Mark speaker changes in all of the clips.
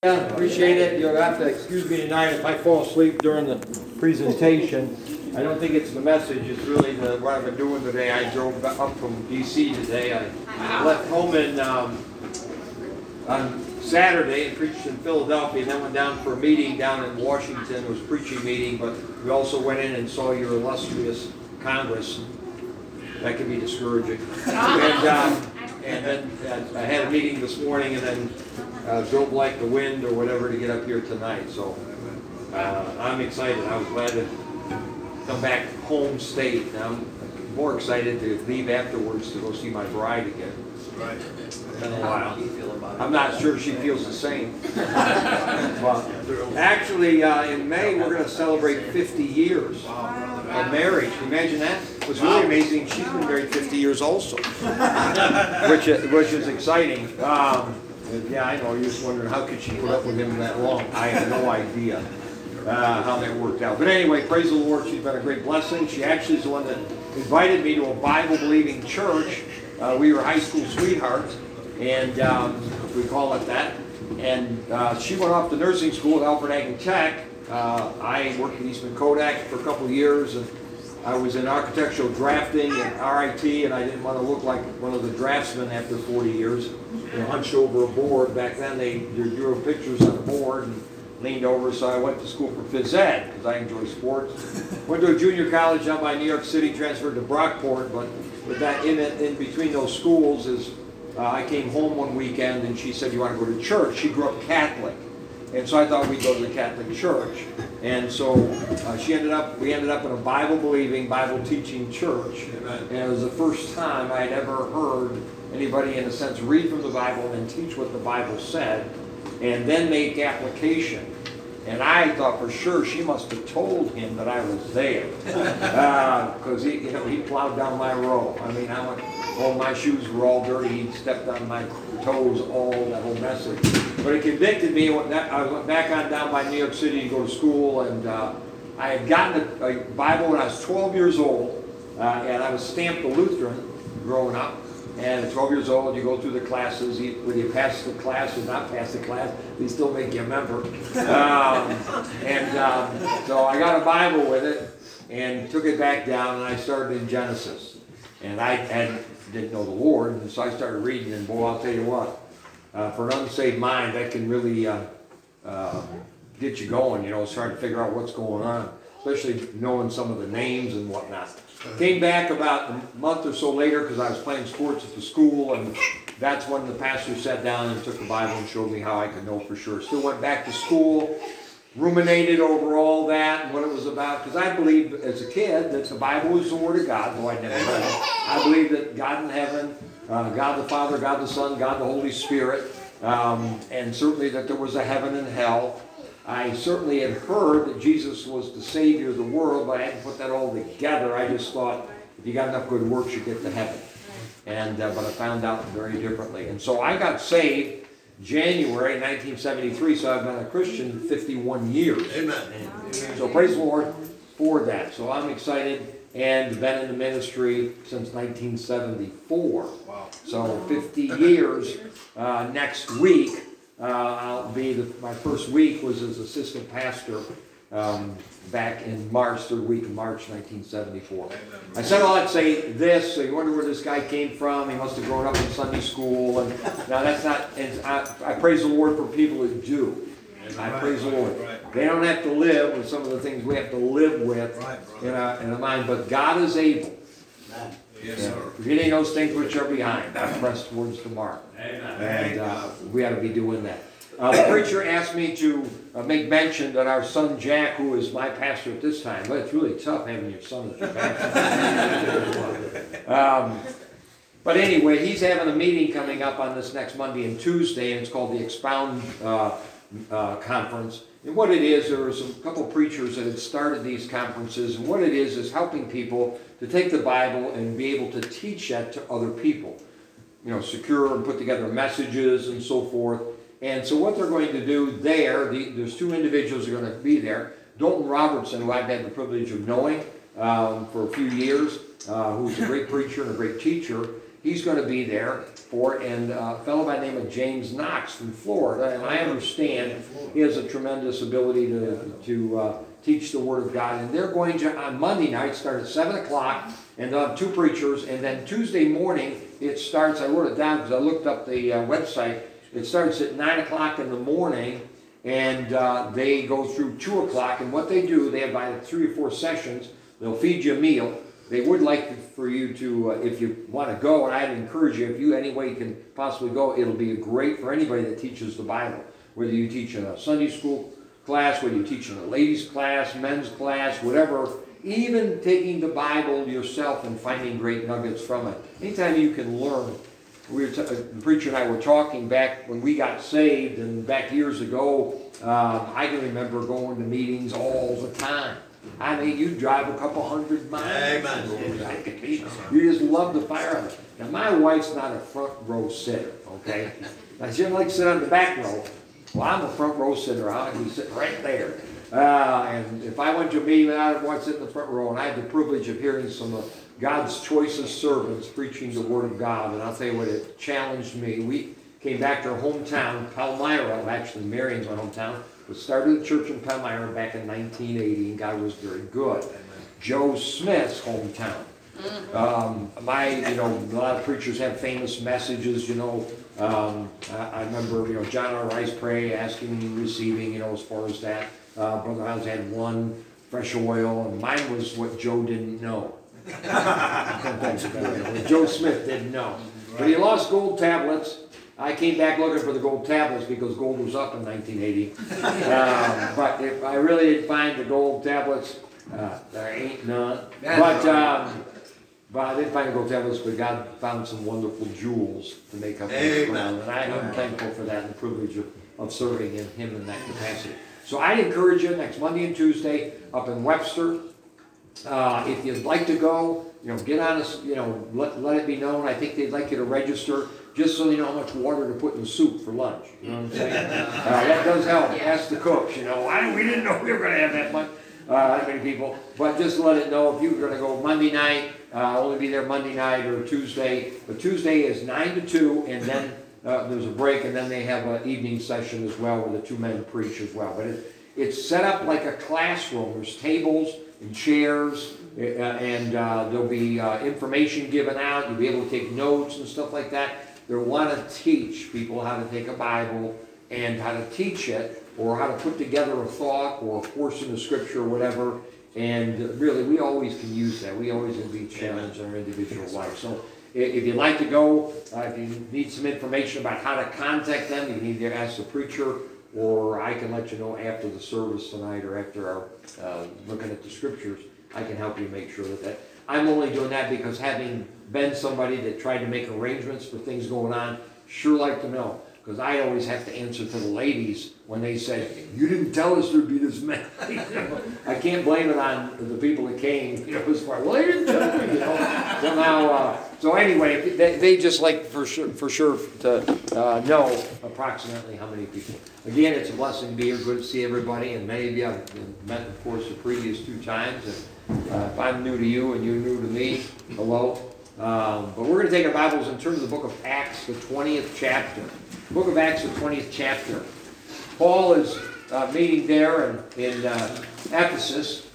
Speaker 1: Yeah, appreciate it. You'll have to excuse me tonight if I fall asleep during the presentation. I don't think it's the message, it's really what I've been doing today. I drove up from DC today. I left home on Saturday and preached in Philadelphia, and then went down for a meeting down in Washington. It was a preaching meeting, but we also went in and saw your illustrious Congress. That can be discouraging. And then I had a meeting this morning, and then drove like the wind or whatever to get up here tonight. So I'm excited. I was glad to come back home state. Now I'm more excited to leave afterwards to go see my bride again.
Speaker 2: Right.
Speaker 1: It's been a while. I'm not sure she feels the same. But actually, in May we're going to celebrate 50 years of marriage. Can you imagine that? What's really amazing, she's been married 50 years also, which is exciting. Yeah, I know. You're just wondering how could she put up with him that long. I have no idea how that worked out. But anyway, praise the Lord. She's been a great blessing. She actually is the one that invited me to a Bible-believing church. We were high school sweethearts, and we call it that. And she went off to nursing school at Alfred Ag & Tech. I worked at Eastman Kodak for a couple of years, and I was in architectural drafting at RIT, and I didn't want to look like one of the draftsmen after 40 years. You know, hunched over a board. Back then they drew pictures on a board and leaned over, so I went to school for phys ed because I enjoy sports. Went to a junior college down by New York City, transferred to Brockport, but with that in between those schools is I came home one weekend and she said, "You want to go to church?" She grew up Catholic. And so I thought we'd go to the Catholic Church. And so we ended up in a Bible-believing, Bible-teaching church. And it was the first time I had ever heard anybody, in a sense, read from the Bible and then teach what the Bible said, and then make application. And I thought for sure she must have told him that I was there, because he plowed down my row. I mean, my shoes were all dirty. He stepped on my toes, that whole message. But it convicted me. I went back on down by New York City to go to school, and I had gotten a Bible when I was 12 years old, and I was stamped a Lutheran growing up. And at 12 years old, you go through the classes. Whether you pass the class or not pass the class, they still make you a member. So I got a Bible with it and took it back down, and I started in Genesis. And I didn't know the Lord, and so I started reading, and boy, I'll tell you what, for an unsaved mind, that can really get you going. It's hard to figure out what's going on, especially knowing some of the names and whatnot. Came back about a month or so later because I was playing sports at the school, and that's when the pastor sat down and took the Bible and showed me how I could know for sure. Still went back to school, ruminated over all that and what it was about, because I believed as a kid that the Bible was the Word of God, though I never read it. I believed that God in heaven, God the Father, God the Son, God the Holy Spirit, and certainly that there was a heaven and hell. I certainly had heard that Jesus was the Savior of the world, but I hadn't put that all together. I just thought, if you got enough good works, you get to heaven. But I found out very differently. And so I got saved January 1973, so I've been a Christian 51 years.
Speaker 2: Amen.
Speaker 1: So praise the Lord for that. So I'm excited, and been in the ministry since 1974. Wow. So 50 years next week. My first week was as assistant pastor back in March, third week of March 1974. I said all that to say this, so you wonder where this guy came from. He must have grown up in Sunday school. And now that's not, and I praise the Lord for people that do. I praise the Lord. They don't have to live with some of the things we have to live with in our mind, but God is able. Yes, sir. Forgetting those things which are behind, I press towards the mark. Amen. And we ought to be doing that. The preacher asked me to make mention that our son Jack, who is my pastor at this time, but it's really tough having your son as your pastor. But anyway, he's having a meeting coming up on this next Monday and Tuesday, and it's called the Expound Conference. And what it is, there were a couple preachers that had started these conferences, and what it is helping people to take the Bible and be able to teach that to other people. Secure and put together messages and so forth. And so what they're going to do there's two individuals who are going to be there. Dalton Robertson, who I've had the privilege of knowing for a few years, who's a great preacher and a great teacher. he's going to be there for it, and a fellow by the name of James Knox from Florida, and I understand he has a tremendous ability to teach the Word of God, and they're going to, on Monday night, start at 7 o'clock, and they'll have 2 preachers, and then Tuesday morning, it starts, I wrote it down because I looked up the website, it starts at 9 o'clock in the morning, and they go through 2 o'clock, and what they do, they have either 3 or 4 sessions, they'll feed you a meal. They would like for you to, if you want to go, and I'd encourage you, if you any way can possibly go, it'll be great for anybody that teaches the Bible. Whether you teach in a Sunday school class, whether you teach in a ladies' class, men's class, whatever, even taking the Bible yourself and finding great nuggets from it. Anytime you can learn. The preacher and I were talking back when we got saved, and back years ago, I can remember going to meetings all the time. I mean, you drive a couple 100 miles. Amen. You just love the fire of it. Now, my wife's not a front row sitter, okay? Now, she doesn't like to sit on the back row. Well, I'm a front row sitter. I like to sit right there. And if I went to a meeting, I'd want to sit in the front row. And I had the privilege of hearing some of God's choicest servants preaching the Word of God. And I'll tell you what, it challenged me. We came back to our hometown, Palmyra. Actually, Marion's my hometown. We started the church in Palmyra back in 1980, and God was very good. Joe Smith's hometown. A lot of preachers have famous messages, I remember, John R. Rice Pray, asking and receiving, as far as that. Brother Hiles had one, fresh oil, and mine was what Joe didn't know. What Joe Smith didn't know. But he lost gold tablets. I came back looking for the gold tablets because gold was up in 1980. But if I really didn't find the gold tablets, there ain't none. But I didn't find the gold tablets, but God found some wonderful jewels to make up this ground. And I'm thankful for that and the privilege of serving Him in that capacity. So I'd encourage you next Monday and Tuesday up in Webster. If you'd like to go, get on us, let it be known. I think they'd like you to register just so you know how much water to put in the soup for lunch. You know what I'm saying? That does help. Ask the cooks, we didn't know we were going to have that many people. But just let it know if you're going to go Monday night, only be there Monday night or Tuesday. But Tuesday is 9 to 2, and then there's a break, and then they have an evening session as well where the 2 men preach as well. But it's set up like a classroom. There's tables and chairs, and there'll be information given out. You'll be able to take notes and stuff like that. They want to teach people how to take a Bible and how to teach it, or how to put together a thought or a portion of Scripture or whatever. And really, we always can use that. We always can be challenged in our individual life. So if you'd like to go, if you need some information about how to contact them, you need to ask the preacher, or I can let you know after the service tonight or after our looking at the Scriptures. I can help you make sure that. I'm only doing that because having been somebody that tried to make arrangements for things going on, sure like to know. Because I always have to answer to the ladies when they said, you didn't tell us there'd be this many. I can't blame it on the people that came, well, they didn't tell me, Somehow, so anyway, they just like for sure to know approximately how many people. Again, it's a blessing to be here. Good to see everybody. And many of you I've met, of course, the previous 2 times. And if I'm new to you and you're new to me, hello. But we're going to take our Bibles and turn to the book of Acts, the 20th chapter. Book of Acts, the 20th chapter. Paul is meeting there in Ephesus.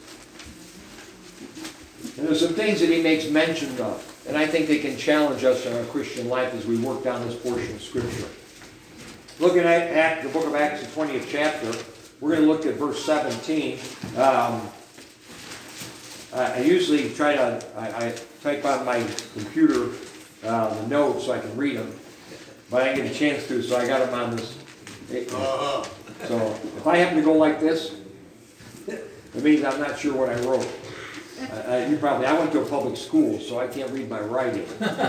Speaker 1: And there's some things that he makes mention of. And I think they can challenge us in our Christian life as we work down this portion of Scripture. Looking at the book of Acts, the 20th chapter, we're going to look at verse 17. I usually try to, I type on my computer the notes so I can read them. But I didn't get a chance to, so I got them on this. So if I happen to go like this, it means I'm not sure what I wrote. I went to a public school, so I can't read my writing.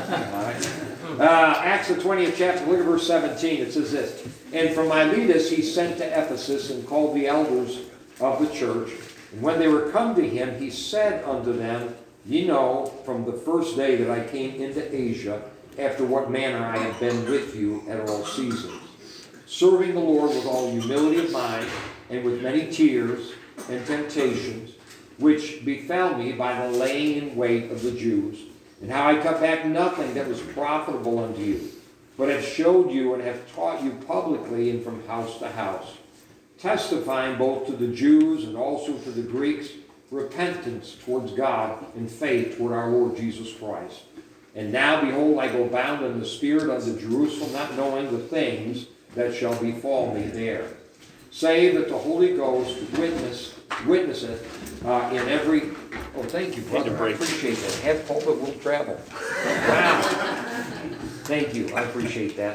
Speaker 1: Acts the 20th chapter, look at verse 17. It says this, and from Miletus he sent to Ephesus and called the elders of the church. And when they were come to him, he said unto them, ye know from the first day that I came into Asia, after what manner I have been with you at all seasons, serving the Lord with all humility of mind, and with many tears and temptations, which befell me by the laying in wait of the Jews, and how I cut back nothing that was profitable unto you, but have showed you and have taught you publicly and from house to house, testifying both to the Jews and also to the Greeks, repentance towards God and faith toward our Lord Jesus Christ. And now, behold, I go bound in the Spirit unto Jerusalem, not knowing the things that shall befall me there. Save that the Holy Ghost witnesseth in every... Oh, thank you, brother. I appreciate that. Have pulpit will travel. Wow. Thank you. I appreciate that.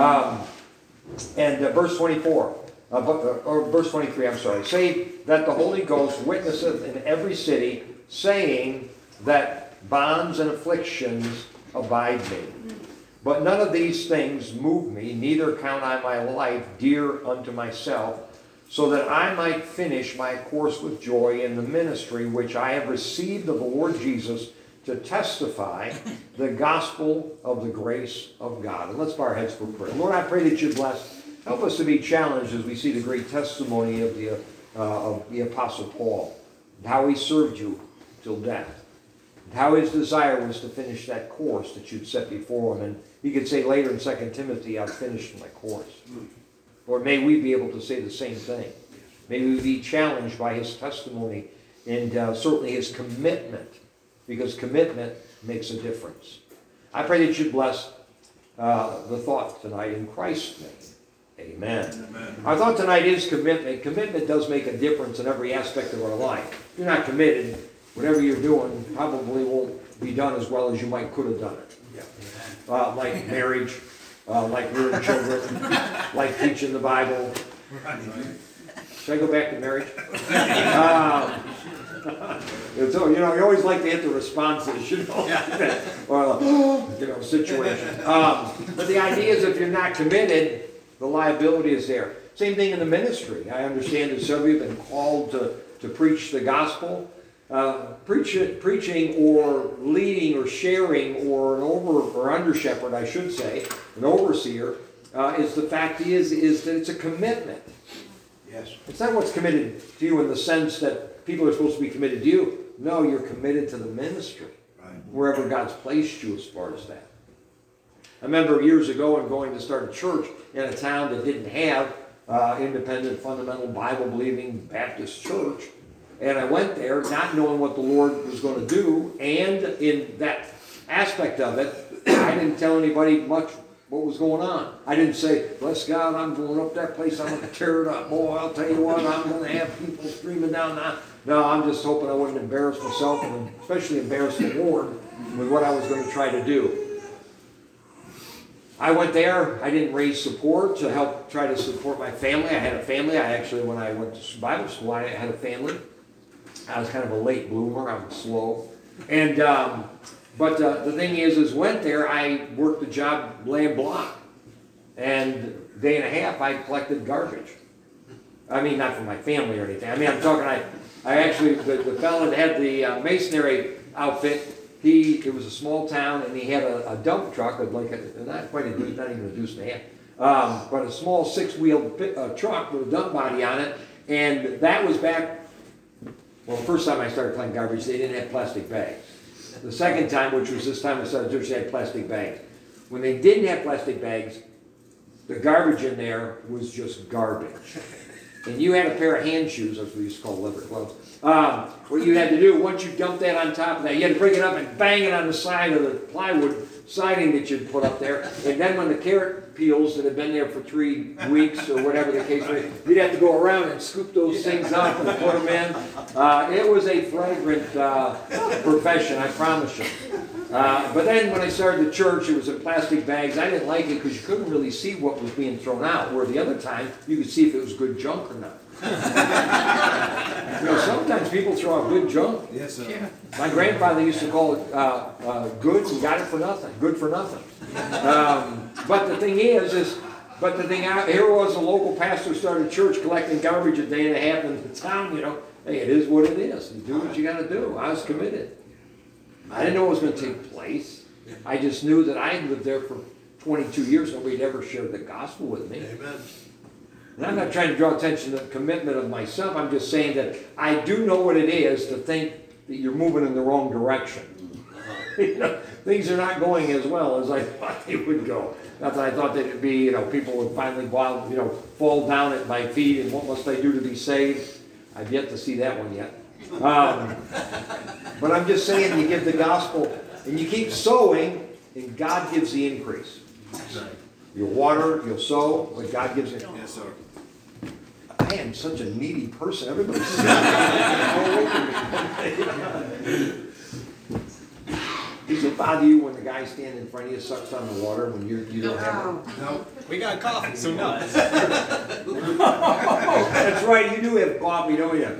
Speaker 1: Verse 24. Or verse 23, I'm sorry. Save that the Holy Ghost witnesseth in every city, saying that bonds and afflictions abide me. But none of these things move me, neither count I my life dear unto myself, so that I might finish my course with joy in the ministry which I have received of the Lord Jesus, to testify the gospel of the grace of God. And let's bow our heads for prayer. Lord, I pray that you bless. Help us to be challenged as we see the great testimony of the Apostle Paul, and how he served you till death, and how his desire was to finish that course that you'd set before him. And he could say later in 2 Timothy, I've finished my course. Lord, may we be able to say the same thing. May we be challenged by his testimony and certainly his commitment, because commitment makes a difference. I pray that you bless the thought tonight in Christ's name. Amen. Amen. Our thought tonight is commitment. Commitment does make a difference in every aspect of our life. If you're not committed, whatever you're doing probably won't be done as well as you could have done it. Yeah. Like marriage, like rearing children, like teaching the Bible. Should I go back to marriage? So, you always like to hit the responses, or, situation. But the idea is if you're not committed, the liability is there. Same thing in the ministry. I understand that some of you have been called to preach the gospel. Preaching or leading or sharing or under shepherd, I should say, an overseer, is the fact is that it's a commitment. Yes. It's not what's committed to you in the sense that people are supposed to be committed to you. No, you're committed to the ministry, right, wherever God's placed you as far as that. I remember years ago I'm going to start a church in a town that didn't have independent, fundamental, Bible-believing Baptist church. And I went there not knowing what the Lord was going to do. And in that aspect of it, I didn't tell anybody much what was going on. I didn't say, bless God, I'm going up that place, I'm going to tear it up. Boy, I'll tell you what, I'm going to have people screaming down now. No, I'm just hoping I wouldn't embarrass myself, and especially embarrass the Lord with what I was going to try to do. I went there. I didn't raise support to help try to support my family. I had a family. When I went to Bible school, I had a family. I was kind of a late bloomer. I was slow. And but the thing is went there. I worked the job laying block, and day and a half I collected garbage. I mean, not for my family or anything. I mean, I'm talking. I actually the fellow that had the masonry outfit. It was a small town, and he had a dump truck, not quite a deuce, not even a deuce and a half, but a small 6-wheel truck with a dump body on it. And that was back. Well, the first time I started collecting garbage, they didn't have plastic bags. The second time, which was this time I started church, they had plastic bags. When they didn't have plastic bags, the garbage in there was just garbage. And you had a pair of hand shoes, as we used to call leather gloves. What you had to do, once you dumped that on top of that, you had to bring it up and bang it on the side of the plywood siding that you'd put up there. And then when the carrot peels that had been there for 3 weeks or whatever the case was, you'd have to go around and scoop those things up and put them in. It was a flagrant profession, I promise you. But then when I started the church, it was in plastic bags. I didn't like it because you couldn't really see what was being thrown out, where the other time you could see if it was good junk or not. Sometimes people throw out good junk. Yes, sir. Yeah. My grandfather used to call it good and got it for nothing. Good for nothing. But the thing here was a local pastor started a church collecting garbage a day and a half in the town. Hey, it is what it is. You do what you got to do. I was committed. I didn't know what was going to take place. I just knew that I had lived there for 22 years. Nobody had ever shared the gospel with me. Amen. And I'm not trying to draw attention to the commitment of myself. I'm just saying that I do know what it is to think that you're moving in the wrong direction. You know, things are not going as well as I thought they would go. Not that I thought that it'd be, you know, people would finally go out, you know, fall down at my feet and what must I do to be saved? I've yet to see that one yet. But I'm just saying, you give the gospel and you keep sowing and God gives the increase. You'll water, you'll sow, but God gives it.
Speaker 2: Yes, sir.
Speaker 1: I am such a needy person. Everybody's saying does it bother you when the guy standing in front of you sucks on the water when you don't have it?
Speaker 2: No, we got coffee, so no.
Speaker 1: That's right, you do have coffee, don't you?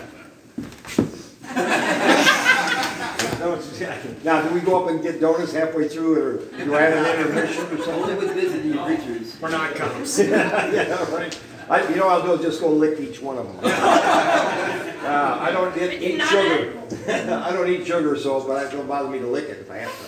Speaker 1: Now, do we go up and get donuts halfway through, or do I have an intermission or
Speaker 3: Only
Speaker 1: something?
Speaker 3: with visiting preachers.
Speaker 2: We're not cops.
Speaker 1: Yeah, right. You know what I'll do is just go lick each one of them. I don't eat sugar. I don't eat sugar, so, but it don't bother me to lick it if I have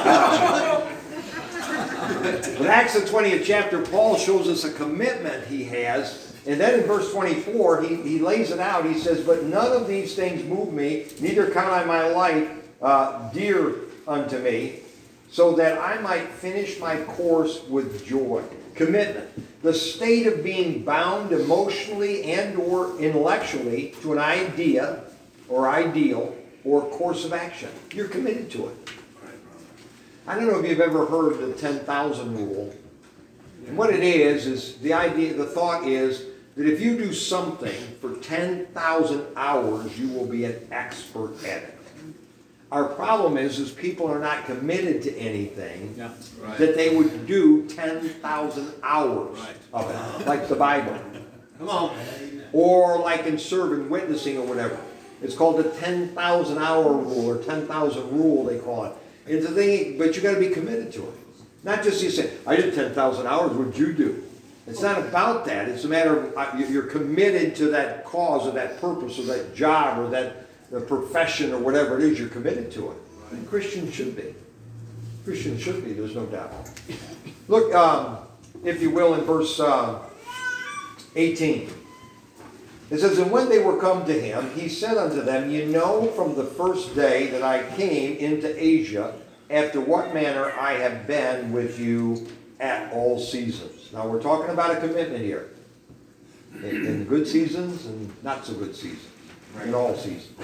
Speaker 1: to. But Acts the 20th chapter, Paul shows us a commitment he has. And then in verse 24, he lays it out. He says, but none of these things move me, neither count I my life dear unto me, so that I might finish my course with joy. Commitment. The state of being bound emotionally and or intellectually to an idea or ideal or course of action. You're committed to it. I don't know if you've ever heard the 10,000 rule. And what it is the idea, the thought is that if you do something for 10,000 hours, you will be an expert at it. Our problem is people are not committed to anything that they would do 10,000 hours of it, like the Bible.
Speaker 2: Come on.
Speaker 1: Or like in serving, witnessing or whatever. It's called the 10,000 hour rule or 10,000 rule, they call it. It's a thing, but you got to be committed to it. Not just you say, I did 10,000 hours, what'd you do? It's not about that. It's a matter of you're committed to that cause or that purpose or that job or that the profession or whatever it is, you're committed to it. And Christians should be. Christians should be, there's no doubt. Look, if you will, in verse 18. It says, and when they were come to him, he said unto them, you know from the first day that I came into Asia, after what manner I have been with you at all seasons. Now we're talking about a commitment here. In good seasons and not so good seasons. In all seasons.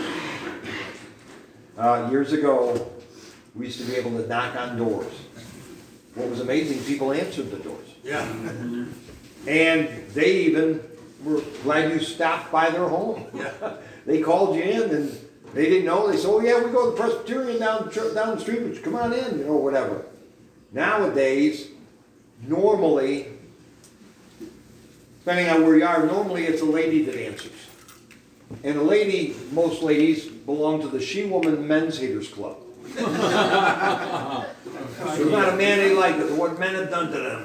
Speaker 1: Years ago, we used to be able to knock on doors. What was amazing, people answered the doors.
Speaker 2: Yeah.
Speaker 1: And they even were glad you stopped by their home.
Speaker 2: Yeah.
Speaker 1: They called you in and they didn't know. They said, oh yeah, we go to the Presbyterian down the street, but come on in, you know, whatever. Nowadays, normally, depending on where you are, normally it's a lady that answers. And a lady, most ladies, belong to the She-Woman Men's Haters Club. There's not a man they like it, what men have done to them.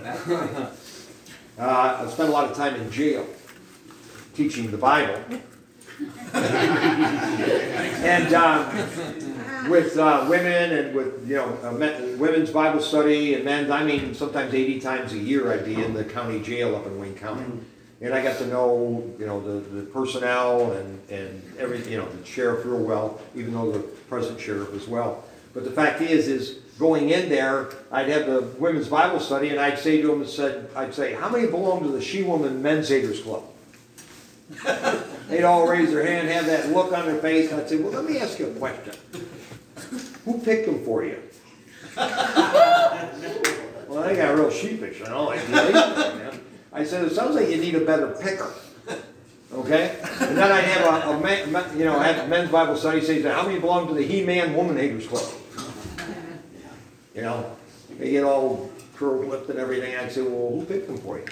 Speaker 1: I've spent a lot of time in jail teaching the Bible. And with women and with, you know, women's Bible study and men's, I mean, sometimes 80 times a year I'd be in the county jail up in Wayne County. And I got to know, you know, the personnel and everything, you know, the sheriff real well, even though the present sheriff as well. But the fact is going in there, I'd have the women's Bible study and I'd say to them, I'd say, how many belong to the She-Woman Men's Haters Club? They'd all raise their hand, have that look on their face, and I'd say, well, let me ask you a question. Who picked them for you? Well, they got real sheepish, you know, like, I said, it sounds like you need a better picker. Okay? And then I'd have have men's Bible study say, how many belong to the He-Man Woman Haters Club? You know, they get all curl-lipped and everything. I'd say, well, who picked them for you?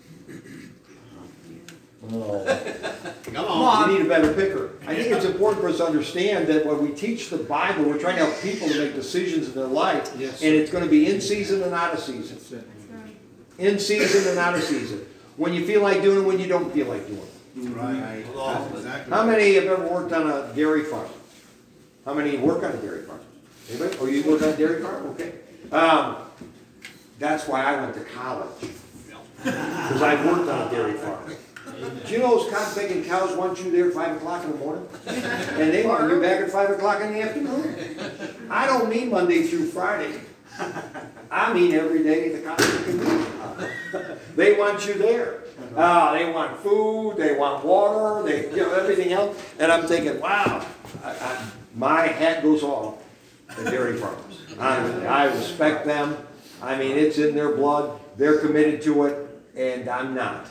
Speaker 1: Oh.
Speaker 2: Come on.
Speaker 1: You need a better picker. I think it's important for us to understand that when we teach the Bible, we're trying to help people to make decisions in their life. Yes, and it's going to be in season and out of season. In season and out of season. When you feel like doing it, when you don't feel like doing it.
Speaker 2: Right. Exactly.
Speaker 1: How many have ever worked on a dairy farm? How many work on a dairy farm? Anybody? Oh, you work on a dairy farm? Okay. That's why I went to college. Because I worked on a dairy farm. Do you know those cotton-picking cows want you there at 5 o'clock in the morning? And they want you back at 5 o'clock in the afternoon? I don't mean Monday through Friday. I mean every day the Coptic community. They want you there. They want food, they want water, everything else. And I'm thinking, wow, my hat goes off to dairy farmers. Honestly, I respect them. I mean, it's in their blood. They're committed to it, and I'm not.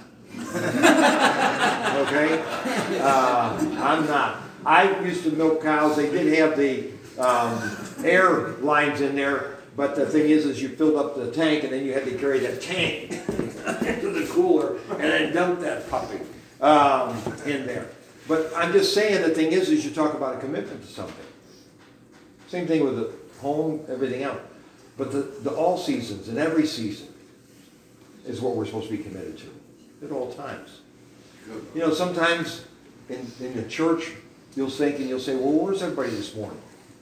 Speaker 1: Okay? I'm not. I used to milk cows. They did have the air lines in there, but the thing is you filled up the tank, and then you had to carry that tank into the cooler, and then dump that puppy in there. But I'm just saying, the thing is you talk about a commitment to something. Same thing with the home, everything else. But the all seasons and every season is what we're supposed to be committed to at all times. You know, sometimes in the church, you'll think and you'll say, well, where's everybody this morning?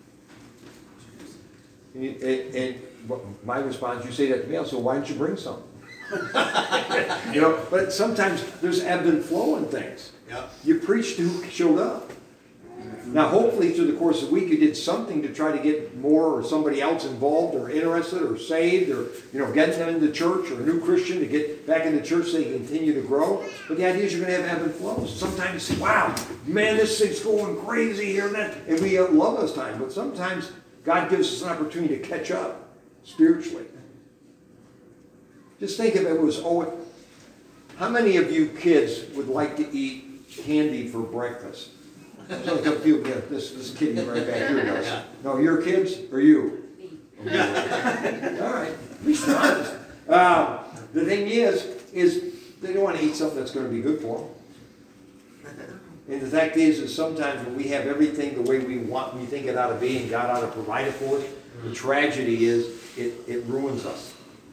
Speaker 1: And my response, you say that to me, I'll say, why didn't you bring some? You know, but sometimes there's ebb and flow in things.
Speaker 2: Yep.
Speaker 1: You preached to who showed up. Now, hopefully, through the course of the week, you did something to try to get more or somebody else involved or interested or saved or, you know, getting them into church or a new Christian to get back into church so they can continue to grow. But the idea is you're going to have ebb and flows. Sometimes you say, wow, man, this thing's going crazy here and that. And we love those times. But sometimes God gives us an opportunity to catch up spiritually. Just think if it was, how many of you kids would like to eat candy for breakfast? So a few, yeah, this kid right back here does. No, your kids or you? All right, at least you're honest. The thing is they don't want to eat something that's going to be good for them. And the fact is sometimes when we have everything the way we want, we think it ought to be, and God ought to provide it for us, the tragedy is it ruins us.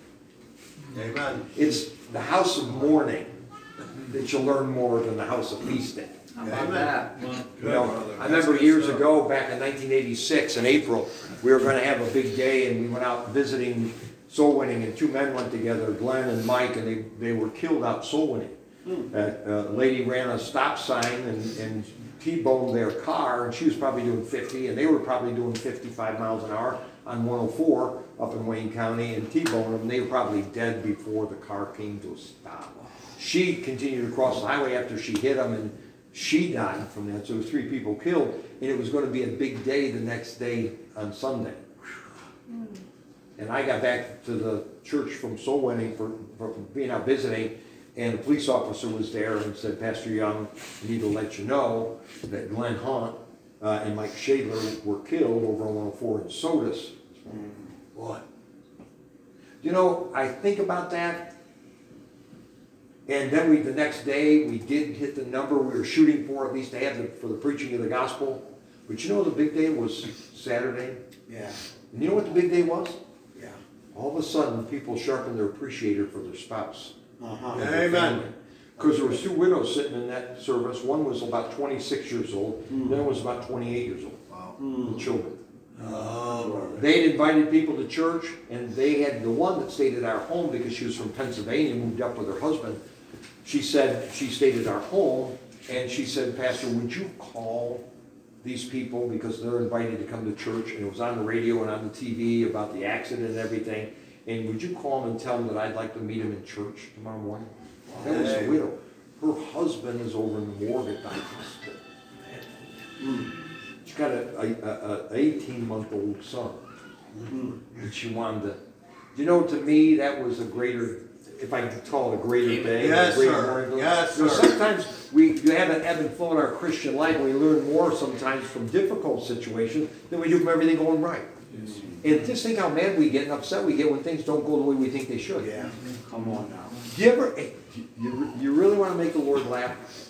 Speaker 2: Amen.
Speaker 1: It's the house of mourning that you'll learn more than the house of feasting.
Speaker 3: How about that?
Speaker 1: You know, I remember years ago, back in 1986, in April, we were going to have a big day, and we went out visiting soul winning, and two men went together, Glenn and Mike, and they were killed out soul winning. A lady ran a stop sign and T-boned their car, and she was probably doing 50, and they were probably doing 55 miles an hour on 104 up in Wayne County, and T-boned them. They were probably dead before the car came to a stop. She continued to cross the highway after she hit them, and she died from that. So there were 3 people killed, and it was going to be a big day the next day on Sunday. And I got back to the church from soul winning for being out visiting, and a police officer was there and said, Pastor Young, I need to let you know that Glenn Hunt and Mike Shadler were killed over on 104 in Sodus. What? You know, I think about that. And then the next day, we did hit the number we were shooting for, at least to have for the preaching of the gospel. But you know the big day was Saturday?
Speaker 2: Yeah.
Speaker 1: And you know what the big day was?
Speaker 2: Yeah.
Speaker 1: All of a sudden, people sharpened their appreciator for their spouse.
Speaker 2: Amen.
Speaker 1: Because there was 2 widows sitting in that service. One was about 26 years old. The other was about 28 years old.
Speaker 2: Wow.
Speaker 1: With children.
Speaker 2: Oh, brother.
Speaker 1: They had invited people to church, and they had the one that stayed at our home because she was from Pennsylvania, moved up with her husband. She said she stayed at our home, and she said, Pastor, would you call these people because they're invited to come to church, and it was on the radio and on the TV about the accident and everything, and would you call them and tell them that I'd like to meet them in church tomorrow morning? That was a widow. Her husband is over in the morgue at the hospital. She's got an 18-month-old son. And she wanted to, you know, to me, that was a greater, if I could call it a greater day.
Speaker 2: Yes,
Speaker 1: a greater
Speaker 2: sir.
Speaker 1: morning.
Speaker 2: Yes,
Speaker 1: You know,
Speaker 2: sir.
Speaker 1: sometimes you have an ebb and flow in our Christian life, and we learn more sometimes from difficult situations than we do from everything going right. And just think how mad we get and upset we get when things don't go the way we think they should.
Speaker 2: Yeah.
Speaker 3: Come on now.
Speaker 1: Do you ever, you really want to make the Lord laugh?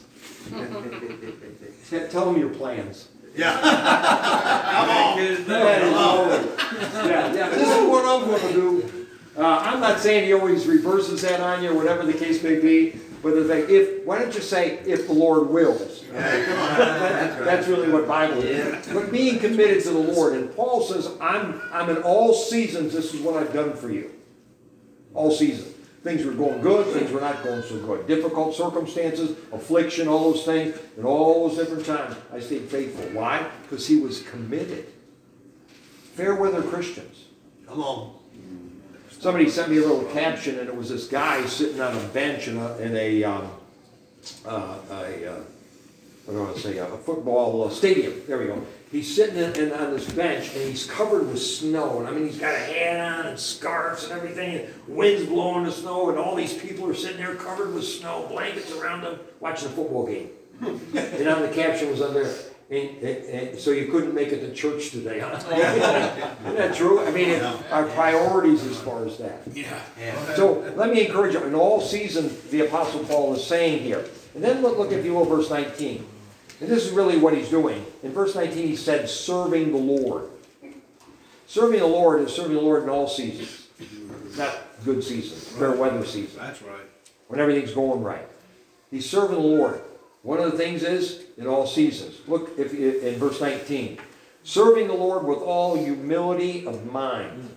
Speaker 1: Tell him your plans.
Speaker 2: Yeah.
Speaker 1: That is always- yeah, this is what I'm going to do. I'm not saying he always reverses that on you, or whatever the case may be, but the thing, why don't you say, if the Lord wills?
Speaker 2: Yeah, come on.
Speaker 1: That's really what Bible is. But being committed to the Lord, and Paul says, I'm in all seasons, this is what I've done for you. All seasons. Things were going good, things were not going so good. Difficult circumstances, affliction, all those things, and all those different times, I stayed faithful. Why? Because he was committed. Fair weather Christians.
Speaker 2: Come on.
Speaker 1: Somebody sent me a little caption, and it was this guy sitting on a bench in a what do I want to say, a football stadium. There we go. He's sitting on this bench, and he's covered with snow. And I mean, he's got a hat on and scarves and everything, and wind's blowing the snow, and all these people are sitting there covered with snow, blankets around them, watching a football game. And on the caption was on there, and so you couldn't make it to church today, huh? Isn't that true? I mean, our priorities as far as that.
Speaker 4: Yeah.
Speaker 1: So let me encourage you, in all seasons, the Apostle Paul is saying here. And then look if you will, verse 19. And this is really what he's doing. In verse 19 he said, serving the Lord. Serving the Lord is serving the Lord in all seasons. Not good seasons, fair weather season.
Speaker 4: That's right.
Speaker 1: When everything's going right. He's serving the Lord. One of the things is, in all seasons. Look in verse 19. Serving the Lord with all humility of mind.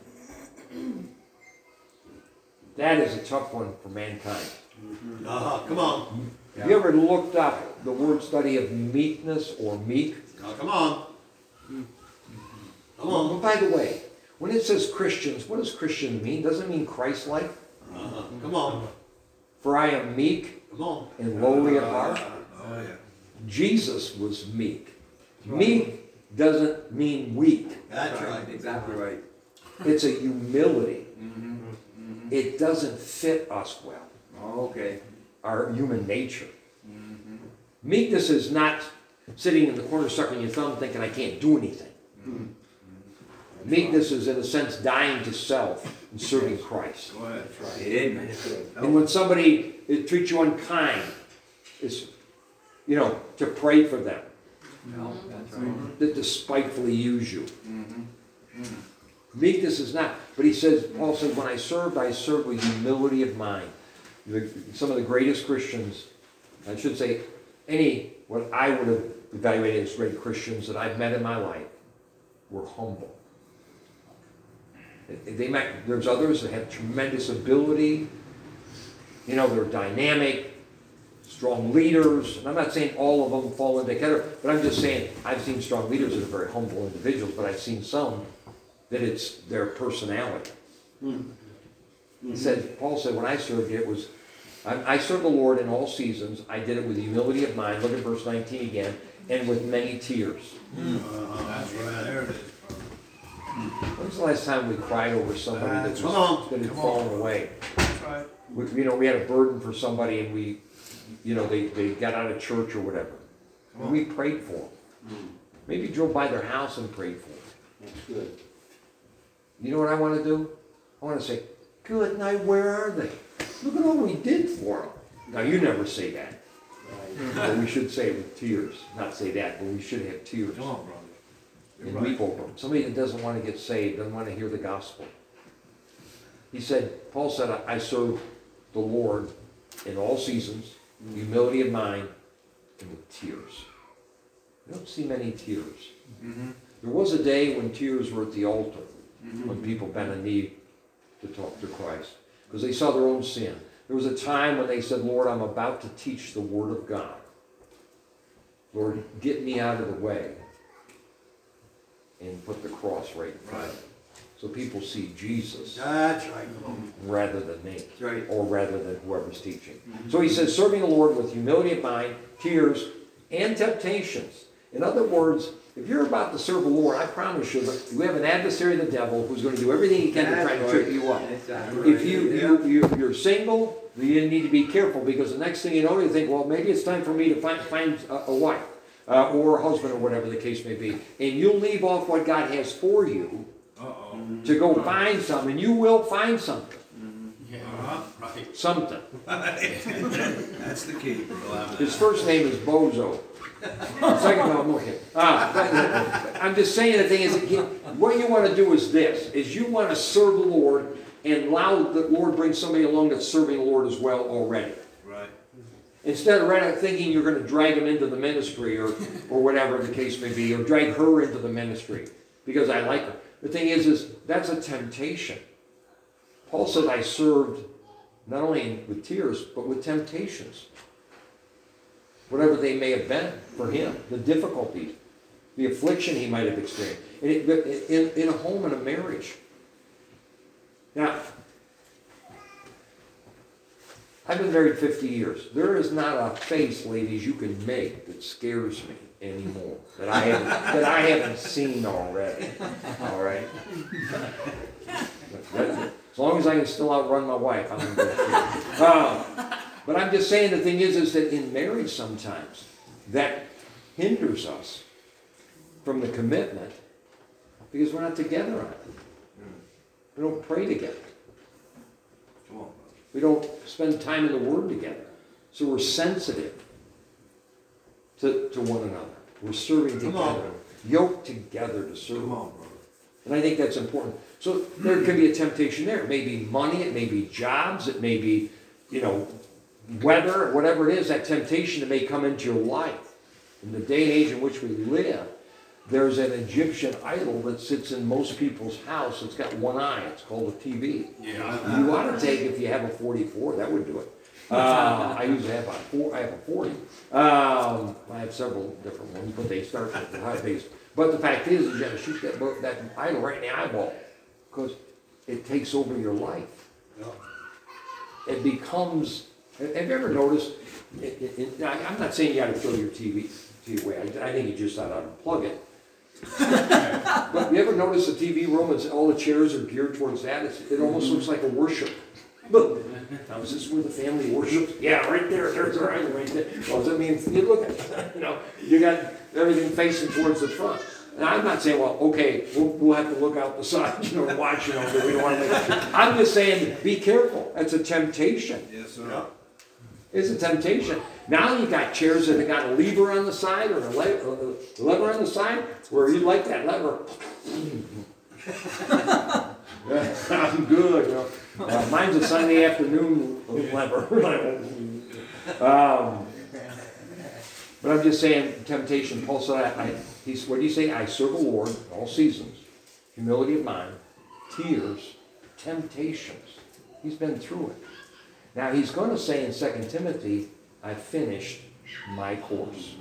Speaker 1: That is a tough one for mankind.
Speaker 2: Come on.
Speaker 1: Have you ever looked up the word study of meekness or meek?
Speaker 2: Come on. Come on.
Speaker 1: Well, by the way, when it says Christians, what does Christian mean? Doesn't it mean Christ-like?
Speaker 2: Come on.
Speaker 1: For I am meek
Speaker 2: Come on.
Speaker 1: and lowly at heart.
Speaker 4: Oh, yeah.
Speaker 1: Jesus was meek. Meek doesn't mean weak.
Speaker 2: That's right.
Speaker 3: Exactly right.
Speaker 1: It's a humility. It doesn't fit us well,
Speaker 3: Okay.
Speaker 1: our human nature. Meekness is not sitting in the corner sucking your thumb thinking I can't do anything. Meekness is in a sense dying to self and serving Christ.
Speaker 4: Go ahead.
Speaker 3: Amen.
Speaker 1: And when somebody treats you unkind, it's, to pray for them,
Speaker 3: No, that's right.
Speaker 1: that despitefully use you. Meekness is not. But he says, Paul said, when I served with humility of mind. Some of the greatest Christians, I should say, what I would have evaluated as great Christians that I've met in my life, were humble. There's others that have tremendous ability. They're dynamic, strong leaders. And I'm not saying all of them fall into category, but I'm just saying I've seen strong leaders that are very humble individuals, but I've seen some that it's their personality. Paul said, when I served, I served the Lord in all seasons. I did it with humility of mind. Look at verse 19 again. And with many tears.
Speaker 4: That's right. There it is.
Speaker 1: When was the last time we cried over somebody that had fallen away?
Speaker 4: That's right.
Speaker 1: We had a burden for somebody and they got out of church or whatever. And we prayed for them. Maybe drove by their house and prayed for them.
Speaker 3: That's good.
Speaker 1: You know what I want to do? I want to say, good night, where are they? Look at all we did for them. Now, you never say that. But we should say it with tears. Not say that, but we should have tears.
Speaker 4: Come on, brother.
Speaker 1: And weep over them. Somebody that doesn't want to get saved, doesn't want to hear the gospel. Paul said, I serve the Lord in all seasons, humility of mind, and with tears. You don't see many tears. There was a day when tears were at the altar, when people bent a knee to talk to Christ, because they saw their own sin. There was a time when they said, Lord, I'm about to teach the Word of God. Lord, get me out of the way and put the cross right in front of me. So people see Jesus
Speaker 2: That's right.
Speaker 1: rather than me,
Speaker 3: That's right.
Speaker 1: or rather than whoever's teaching. So he says, serving the Lord with humility of mind, tears, and temptations. In other words, if you're about to serve the Lord, I promise you that you have an adversary, the devil, who's going to do everything he can to try to trip you up.
Speaker 3: Exactly.
Speaker 1: If you're single, you need to be careful, because the next thing you know, you think, well, maybe it's time for me to find a wife or a husband or whatever the case may be. And you'll leave off what God has for you to go find something. And you will find something.
Speaker 4: Yeah, right.
Speaker 1: Something.
Speaker 4: That's the key.
Speaker 1: His first name is Bozo. Second, no, I'm okay. I'm just saying the thing is, what you want to do is this, is you want to serve the Lord and allow the Lord bring somebody along that's serving the Lord as well already.
Speaker 4: Right.
Speaker 1: Instead of right thinking you're going to drag him into the ministry or whatever the case may be, or drag her into the ministry because I like her. The thing is that's a temptation. Paul said, I served not only with tears, but with temptations. Whatever they may have been for him, the difficulties. the affliction he might have experienced, in a home and a marriage. Now, I've been married 50 years. There is not a face, ladies, you can make that scares me anymore, that I haven't seen already. All right? As long as I can still outrun my wife, I'm in good shape. But I'm just saying, the thing is that in marriage sometimes, that hinders us from the commitment because we're not together on it. We don't pray together.
Speaker 4: Come on,
Speaker 1: We don't spend time in the Word together. So we're sensitive to one another. We're serving
Speaker 2: Come
Speaker 1: together,
Speaker 2: on.
Speaker 1: yoked together to serve.
Speaker 4: come on, brother.
Speaker 1: And I think that's important. So there can be a temptation there. It may be money, it may be jobs, it may be, weather, whatever it is, that temptation that may come into your life. In the day and age in which we live, there's an Egyptian idol that sits in most people's house. It's got one eye. It's called a TV.
Speaker 4: Yeah.
Speaker 1: You ought to take, if you have a 44, that would do it. I usually have I have a 40. I have several different ones, but they start with the high base. But the fact is you got to shoot that idol right in the eyeball, because it takes over your life. It becomes. Have you ever noticed? I'm not saying you got to throw your TV away. I think you just ought to unplug it. But you ever notice the TV room? All the chairs are geared towards that. It almost looks like a worship. Look, now is this where the family worships? Yeah, right there. There's our idol right there. Well, does that mean you look at you got everything facing towards the front? And I'm not saying, well, okay, we'll have to look out the side, and watch, we don't want to. I'm just saying, be careful. It's a temptation.
Speaker 4: Yes, sir.
Speaker 1: It's a temptation. Now you got chairs that have got a lever on the side or a lever on the side where you like that lever. I'm good. Mine's a Sunday afternoon lever. But I'm just saying, temptation. Paul said, what do you say? I serve the Lord in all seasons. Humility of mind, tears, temptations. He's been through it. Now he's going to say in 2 Timothy, I finished my course.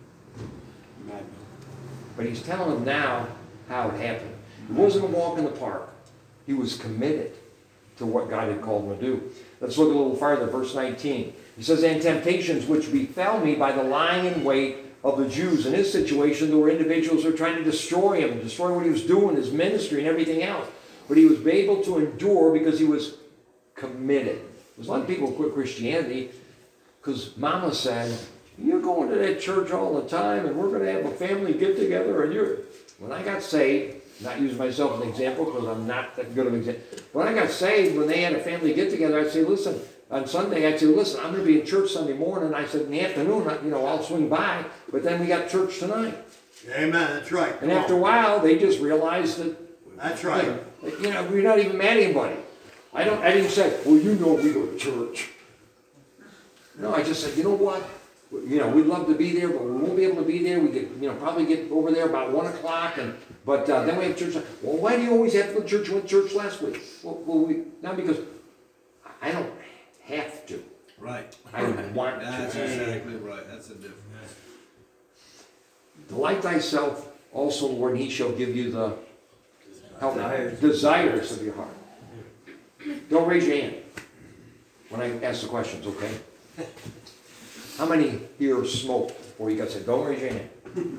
Speaker 1: But he's telling them now how it happened. It wasn't a walk in the park. He was committed to what God had called him to do. Let's look a little farther, verse 19. He says, and temptations which befell me by the lying in wait of the Jews. In his situation, there were individuals who were trying to destroy him, destroy what he was doing, his ministry and everything else. But he was able to endure because he was committed. There's a lot of people who quit Christianity because Mama said, you're going to that church all the time and we're going to have a family get together. And when I got saved, not using myself as an example because I'm not that good of an example. When I got saved, when they had a family get together, I'd say, listen, on Sunday, I'd say, listen, I'm going to be in church Sunday morning. I said, in the afternoon, I'll swing by, but then we got church tonight.
Speaker 2: Amen, that's right.
Speaker 1: And after a while, they just realized that,
Speaker 2: That's right.
Speaker 1: we're not even mad at anybody. I didn't say, well, we go to church. No, I just said, you know what? We'd love to be there, but we won't be able to be there. We could, probably get over there about 1 o'clock, but then we have church. Well, why do you always have to go to church? You went to church last week. Not because I don't have to.
Speaker 4: Right.
Speaker 1: I want
Speaker 4: That's
Speaker 1: to.
Speaker 4: exactly right. That's a difference.
Speaker 1: Delight thyself also, Lord, and he shall give you the desires of your heart. Don't raise your hand when I ask the questions, okay? How many here smoke before you got said, don't raise your hand?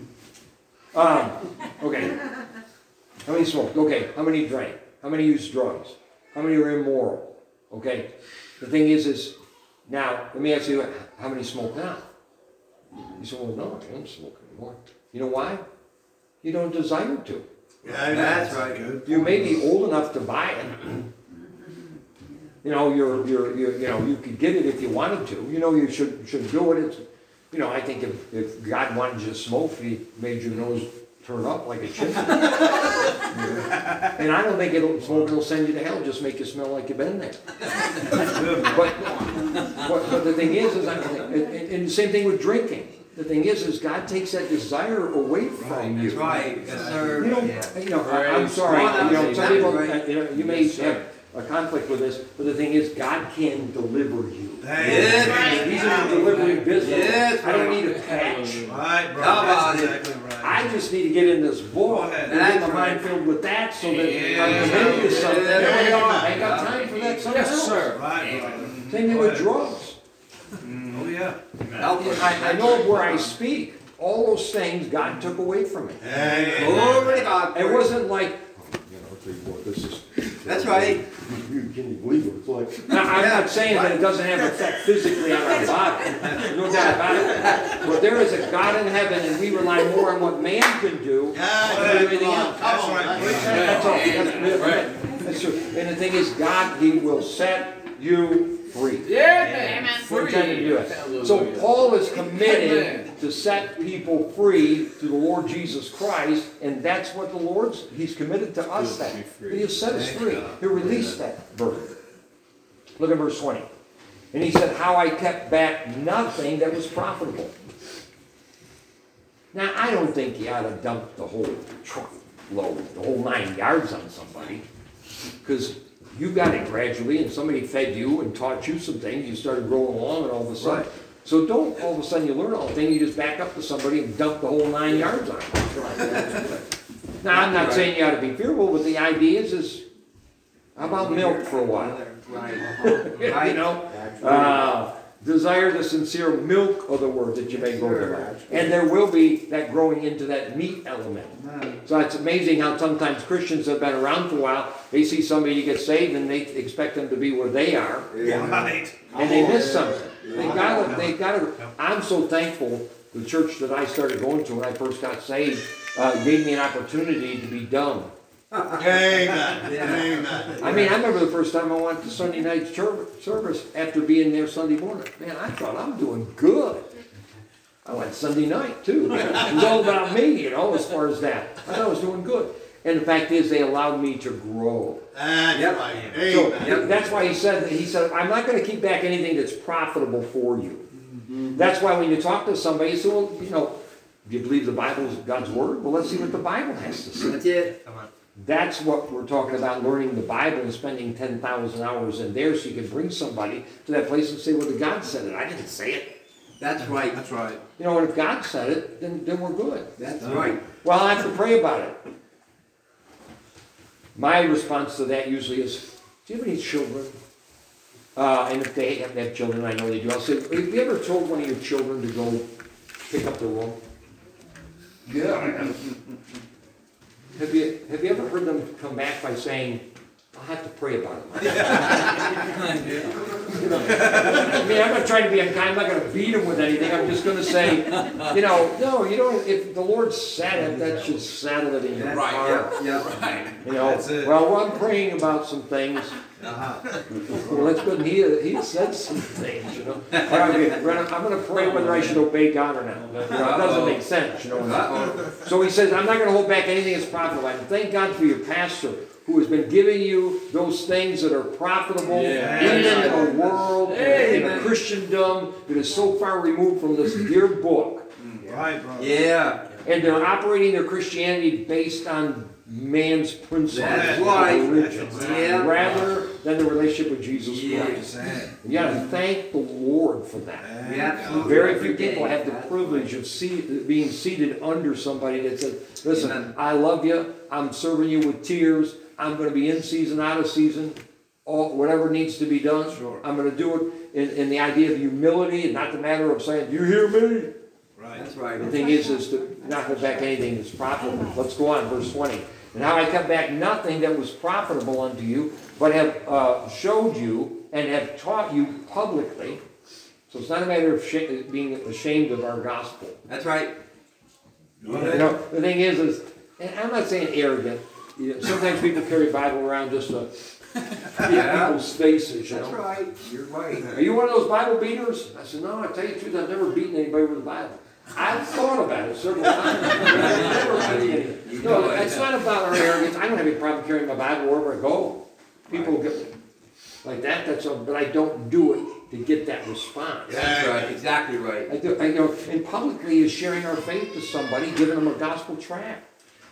Speaker 1: Okay. How many smoked? Okay. How many drank? How many used drugs? How many are immoral? Okay. The thing is now, let me ask you, how many smoke now? You say, well, no, I don't smoke anymore. You know why? You don't desire to.
Speaker 2: Yeah,
Speaker 3: That's right. Good.
Speaker 1: You may be old enough to buy it. You could get it if you wanted to. You should do it. It's, I think if God wanted you to smoke, he made your nose turn up like a chimney. And I don't think smoking will send you to hell. Just make you smell like you've been there. But the thing is and the same thing with drinking. The thing is God takes that desire away from you.
Speaker 3: That's right. Yes, sir.
Speaker 1: I'm sorry. Some people,
Speaker 3: Right.
Speaker 1: you may
Speaker 3: Yes, sir.
Speaker 1: have a conflict with this, but the thing is, God can deliver you.
Speaker 3: Yes.
Speaker 1: He's in the delivery business.
Speaker 3: Yes,
Speaker 1: I don't
Speaker 3: right.
Speaker 1: need a patch.
Speaker 4: Right, bro.
Speaker 3: How about
Speaker 4: That's
Speaker 3: it?
Speaker 4: exactly right.
Speaker 1: I I just need to get in this book
Speaker 4: Go ahead.
Speaker 1: and get my
Speaker 5: That's
Speaker 1: mind filled with that so that I'm
Speaker 4: Yeah.
Speaker 1: committed to something.
Speaker 5: There we are.
Speaker 1: I ain't got time for that something
Speaker 3: Yes,
Speaker 1: else.
Speaker 3: sir.
Speaker 4: Right, brother.
Speaker 1: Same thing
Speaker 4: Go
Speaker 1: with
Speaker 4: ahead.
Speaker 1: drugs.
Speaker 4: Oh, yeah.
Speaker 5: Help us.
Speaker 1: I know where I speak. All those things God took away from me.
Speaker 2: Amen.
Speaker 5: Glory to God.
Speaker 1: It wasn't like, I'll tell you what, this is.
Speaker 5: That's right.
Speaker 1: Can you believe it? It's like. Now, I'm not saying that it doesn't have effect physically on our body. No doubt about it. But there is a God in heaven, and we rely more on what man can do than anything else.
Speaker 4: That's right.
Speaker 1: That's all. That's true. And the thing is, God, He will set you free.
Speaker 3: Yeah.
Speaker 1: We're intended to do it. So Paul is committed to set people free through the Lord Jesus Christ, and that's what the Lord's, He's committed to us that. He'll set us free. He'll release that burden. Look at verse 20. And he said, how I kept back nothing that was profitable. Now, I don't think you ought to dump the whole truckload, the whole 9 yards on somebody, because you got it gradually, and somebody fed you and taught you some things. You started growing along, and all of a sudden.
Speaker 5: Right.
Speaker 1: So don't all of a sudden you learn all the thing. You just back up to somebody and dump the whole 9 yards on them. Now I'm not saying you ought to be fearful, but the idea is how about milk for a while?
Speaker 5: Right.
Speaker 1: You know, desire the sincere milk of the word that you may grow thereby. And there will be that growing into that meat element. So it's amazing how sometimes Christians have been around for a while, they see somebody get saved and they expect them to be where they are,
Speaker 4: Right.
Speaker 1: and they miss something. They've got to, I'm so thankful the church that I started going to when I first got saved gave me an opportunity to be dumb.
Speaker 2: Amen. Amen.
Speaker 1: I mean, I remember the first time I went to Sunday night service after being there Sunday morning. Man, I thought I'm doing good. I went Sunday night too. It was all about me, you know, as far as that. I thought I was doing good. And the fact is, they allowed me to grow.
Speaker 2: That's
Speaker 5: Yep.
Speaker 2: right.
Speaker 1: So
Speaker 2: Amen.
Speaker 1: that's why he said, I'm not going to keep back anything that's profitable for you. That's why when you talk to somebody, you say, well, you know, do you believe the Bible is God's word? Well, let's see what the Bible has to say.
Speaker 5: That's it.
Speaker 1: That's what we're talking about, learning the Bible and spending 10,000 hours in there so you can bring somebody to that place and say, well, God said it. I didn't say it.
Speaker 5: That's right.
Speaker 4: That's right.
Speaker 1: You know, and if God said it, then we're good.
Speaker 5: That's right.
Speaker 1: Well, I have to pray about it. My response to that usually is, do you have any children? And if they happen to have children, I know they do. I'll say, have you ever told one of your children to go pick up their room? Yeah, I have. Have you ever heard them come back by saying, I'll have to pray about it? You know, I mean, I'm not trying to be unkind. I'm not going to beat them with anything. I'm just going to say, you know, no, you don't. If the Lord said it, that should settle it in your
Speaker 5: That's
Speaker 1: heart.
Speaker 5: Yeah.
Speaker 4: Right.
Speaker 1: You know,
Speaker 4: That's it.
Speaker 1: well, I'm praying about some things. Well, that's good. And he said some things, you know. I'm going to pray whether I should obey God or not. You know, it doesn't make sense, you know. So he says, I'm not going to hold back anything that's profitable. And thank God for your pastor who has been giving you those things that are profitable in a world, in a Christendom that is so far removed from this dear book.
Speaker 4: Right, brother.
Speaker 5: Yeah.
Speaker 1: And they're operating their Christianity based on man's principles.
Speaker 5: That's
Speaker 1: of
Speaker 5: right.
Speaker 1: religion,
Speaker 5: Yeah.
Speaker 1: rather than the relationship with Jesus
Speaker 5: Yeah.
Speaker 1: Christ.
Speaker 4: Sad.
Speaker 1: You gotta thank the Lord for that.
Speaker 5: We absolutely
Speaker 1: Very few
Speaker 5: every day.
Speaker 1: people have the
Speaker 5: That's
Speaker 1: privilege of being seated under somebody that says, listen,
Speaker 5: Amen.
Speaker 1: I love you, I'm serving you with tears, I'm gonna be in season, out of season, whatever needs to be done,
Speaker 4: Sure.
Speaker 1: I'm gonna do it in the idea of humility and not the matter of saying, you hear me?
Speaker 4: Right.
Speaker 5: That's right.
Speaker 1: The thing is to not hold back anything that's profitable. Let's go on, verse 20. And how I kept back nothing that was profitable unto you, but have showed you and have taught you publicly. So it's not a matter of being ashamed of our gospel.
Speaker 5: That's right.
Speaker 1: You know, the thing is, and I'm not saying arrogant. You know, sometimes people carry a Bible around just to beat people's faces, you
Speaker 5: That's
Speaker 1: know.
Speaker 5: right. You're right.
Speaker 1: Are you one of those Bible beaters? I said, no, I tell you the truth, I've never beaten anybody with a Bible. I've thought about it several times. I've never beaten anybody. No, it's not about our arrogance. I don't have any problem carrying my Bible wherever I go. People get like that, but I don't do it to get that response.
Speaker 5: That's right. Exactly right.
Speaker 1: I do, you know, and publicly is sharing our faith to somebody, giving them a gospel tract.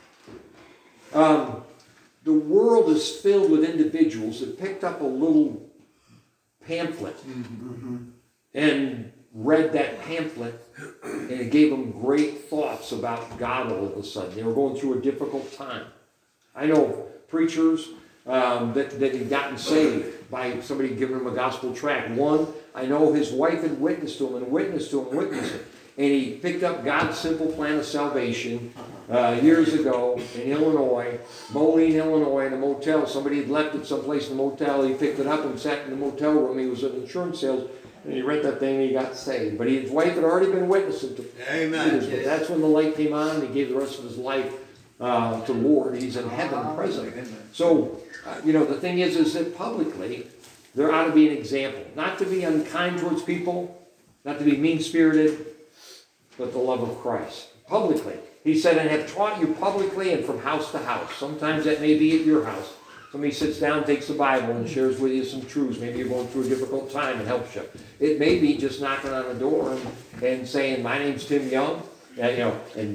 Speaker 1: The world is filled with individuals that picked up a little pamphlet and read that pamphlet, and it gave them great thoughts about God all of a sudden. They were going through a difficult time. I know preachers that had gotten saved by somebody giving them a gospel tract. One, I know his wife had witnessed to him and witnessed to him and witnessed him. And he picked up God's simple plan of salvation years ago in Illinois, Moline, Illinois, in a motel. Somebody had left it someplace in the motel. He picked it up and sat in the motel room. He was in insurance sales, and he read that thing and he got saved. But his wife had already been witnessing to him.
Speaker 2: Amen.
Speaker 1: But that's when the light came on, and he gave the rest of his life to the Lord. He's in heaven present. So, the thing is that publicly, there ought to be an example. Not to be unkind towards people, not to be mean-spirited, but the love of Christ. Publicly. He said, and have taught you publicly and from house to house. Sometimes that may be at your house. Somebody sits down, takes the Bible, and shares with you some truths. Maybe you're going through a difficult time and helps you. It may be just knocking on the door and saying, my name's Tim Young. Here,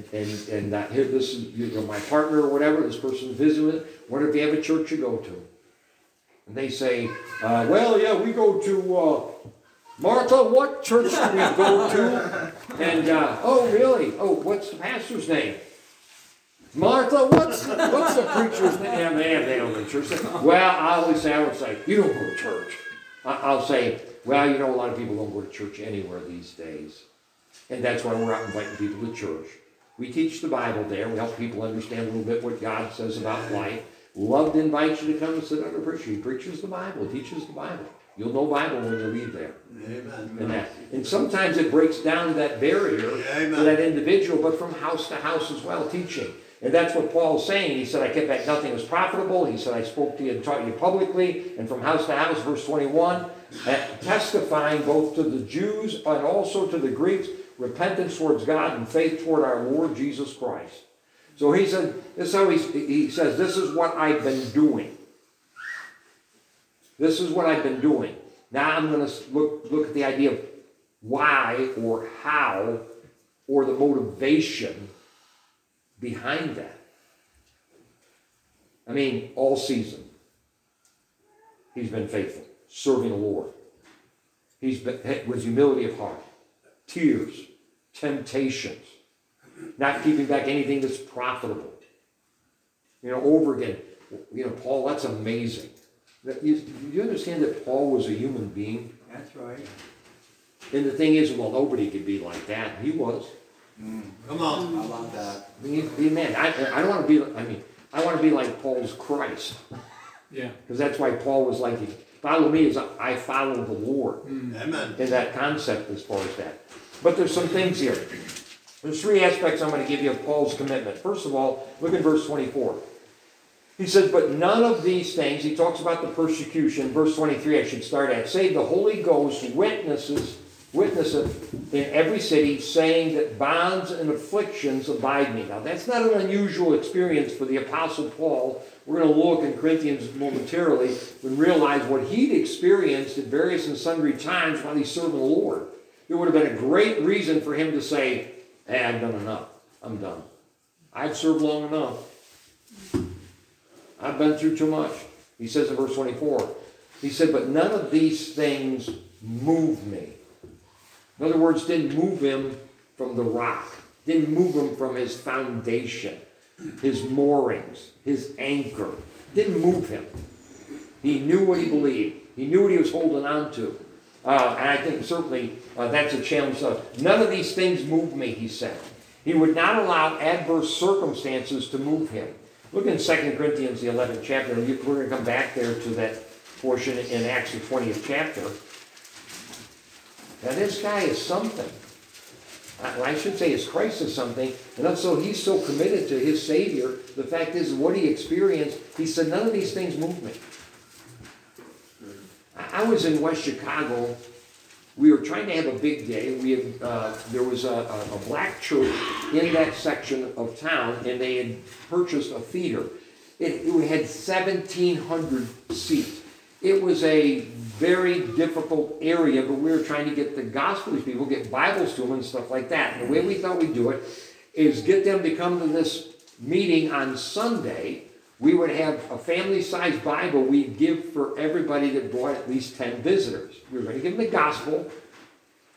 Speaker 1: this is my partner or whatever. This person's visiting with. Wonder if you have a church you go to. And they say, we go to Martha. What church do we go to? And oh, really? Oh, what's the pastor's name? Martha. What's the preacher's name? They don't go to church. Well, I would say, you don't go to church. I'll say, well, a lot of people don't go to church anywhere these days. And that's why we're out inviting people to church. We teach the Bible there. We help people understand a little bit what God says about life. Love to invite you to come and sit under a preacher. He preaches the Bible. He teaches the Bible. You'll know Bible when you leave there.
Speaker 2: Amen.
Speaker 1: And sometimes it breaks down that barrier for that individual, but from house to house as well, teaching. And that's what Paul's saying. He said, I kept back nothing was profitable. He said, I spoke to you and taught you publicly, and from house to house, verse 21, testifying both to the Jews and also to the Greeks, repentance towards God and faith toward our Lord Jesus Christ. So he said, this is how he says, this is what I've been doing. This is what I've been doing. Now I'm going to look at the idea of why or how or the motivation behind that. I mean, all season, he's been faithful, serving the Lord. He's been with humility of heart, tears, temptations, not keeping back anything that's profitable. Over again. Paul, that's amazing. You understand that Paul was a human being?
Speaker 3: That's right.
Speaker 1: And the thing is, nobody could be like that. He was.
Speaker 2: Come on.
Speaker 3: How about that?
Speaker 1: I mean, be a man. I don't want to be. I want to be like Paul's Christ.
Speaker 4: Yeah.
Speaker 1: Because that's why Paul was like, follow me as I follow the Lord.
Speaker 2: Amen.
Speaker 1: In that concept as far as that. But there's some things here. There's three aspects I'm going to give you of Paul's commitment. First of all, look at verse 24. He says, but none of these things, he talks about the persecution, verse 23 I should start at, save the Holy Ghost witnesseth in every city, saying that bonds and afflictions abide me. Now that's not an unusual experience for the Apostle Paul. We're going to look in Corinthians momentarily and realize what he'd experienced at various and sundry times while he's serving the Lord. It would have been a great reason for him to say, hey, I've done enough. I'm done. I've served long enough. I've been through too much. He says in verse 24, he said, but none of these things move me. In other words, didn't move him from the rock. Didn't move him from his foundation, his moorings, his anchor. Didn't move him. He knew what he believed. He knew what he was holding on to. And I think certainly that's a challenge. None of these things move me, he said. He would not allow adverse circumstances to move him. Look in 2 Corinthians, the 11th chapter. We're going to come back there to that portion in Acts, the 20th chapter. Now, this guy is something. I should say his Christ is something. And also, he's so committed to his Savior. The fact is, what he experienced, he said, none of these things move me. I was in West Chicago. We were trying to have a big day. There was a black church in that section of town, and they had purchased a theater. It had 1,700 seats. It was a very difficult area, but we were trying to get the gospel to these people, get Bibles to them and stuff like that. And the way we thought we'd do it is get them to come to this meeting on Sunday. We would have a family-sized Bible we'd give for everybody that brought at least 10 visitors. We were going to give them the gospel,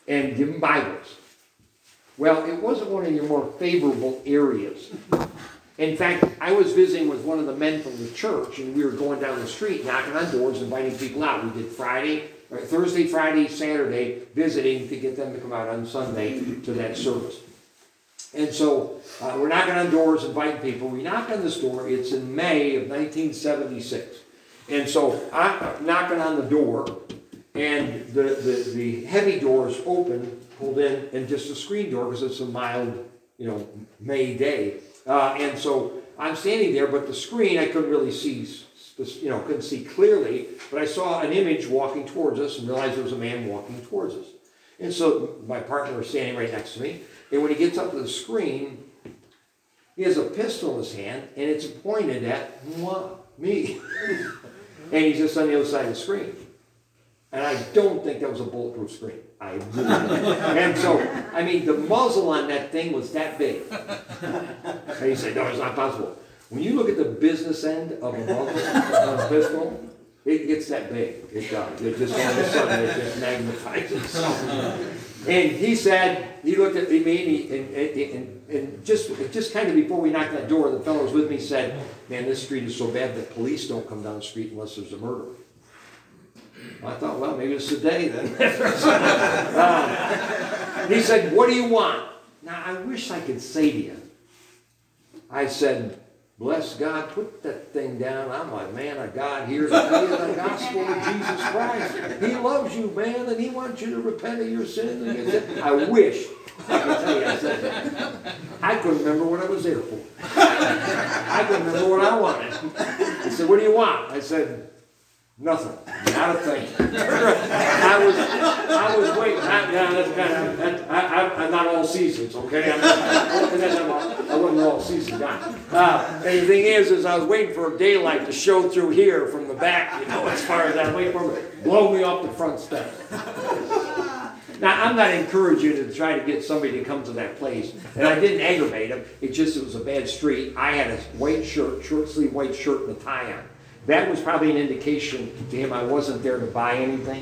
Speaker 1: and give them Bibles. Well, it wasn't one of your more favorable areas. In fact, I was visiting with one of the men from the church, and we were going down the street, knocking on doors, inviting people out. We did Thursday, Friday, Saturday, visiting to get them to come out on Sunday to that service. And so we're knocking on doors, inviting people. We knock on this door. It's in May of 1976. And so I'm knocking on the door, and the heavy door is open, pulled in, and just a screen door because it's a mild, May day. And so I'm standing there, but the screen I couldn't really see, couldn't see clearly, but I saw an image walking towards us and realized there was a man walking towards us. And so my partner was standing right next to me, and when he gets up to the screen, he has a pistol in his hand, and it's pointed at me. And he's just on the other side of the screen. And I don't think that was a bulletproof screen. I really don't. And so, the muzzle on that thing was that big. And he said, no, it's not possible. When you look at the business end of a muzzle pistol, it gets that big. It does. It just all of a sudden, it just magnifies itself. And he looked at me, and just kind of before we knocked on that door, the fellow was with me said, man, this street is so bad that police don't come down the street unless there's a murder. I thought, well, maybe it's today then. He said, what do you want? Now, I wish I could say to you. I said, bless God, put that thing down. I'm a man of God here to tell you the gospel of Jesus Christ. He loves you, man, and he wants you to repent of your sins. I wish I could tell you I said that. I couldn't remember what I was there for. I couldn't remember what I wanted. He said, what do you want? I said, nothing. Not a thing. I was waiting. I'm not all seasons, okay? I wasn't all season guy. And the thing is I was waiting for daylight to show through here from the back, as far as I'm waiting for it, blow me off the front steps. Now, I'm not encouraging you to try to get somebody to come to that place. And I didn't aggravate him. It was a bad street. I had a white shirt, short sleeve white shirt and a tie on. That was probably an indication to him I wasn't there to buy anything.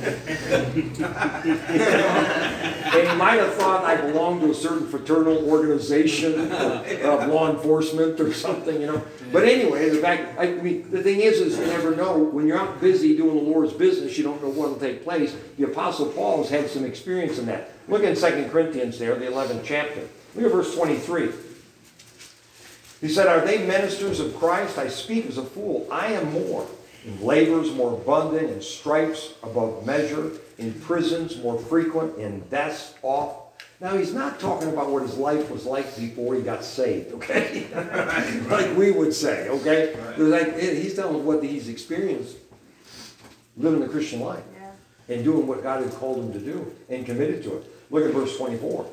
Speaker 1: And he might have thought I belonged to a certain fraternal organization of law enforcement or something, But anyway, the thing is you never know. When you're out busy doing the Lord's business, you don't know what will take place. The Apostle Paul has had some experience in that. Look in 2 Corinthians there, the 11th chapter. Look at verse 23. He said, are they ministers of Christ? I speak as a fool. I am more. In labors more abundant, in stripes above measure, in prisons more frequent, in deaths oft. Now, he's not talking about what his life was like before he got saved, okay? Like we would say, okay? Right. He's telling us what he's experienced living the Christian life and doing what God had called him to do and committed to it. Look at verse 24.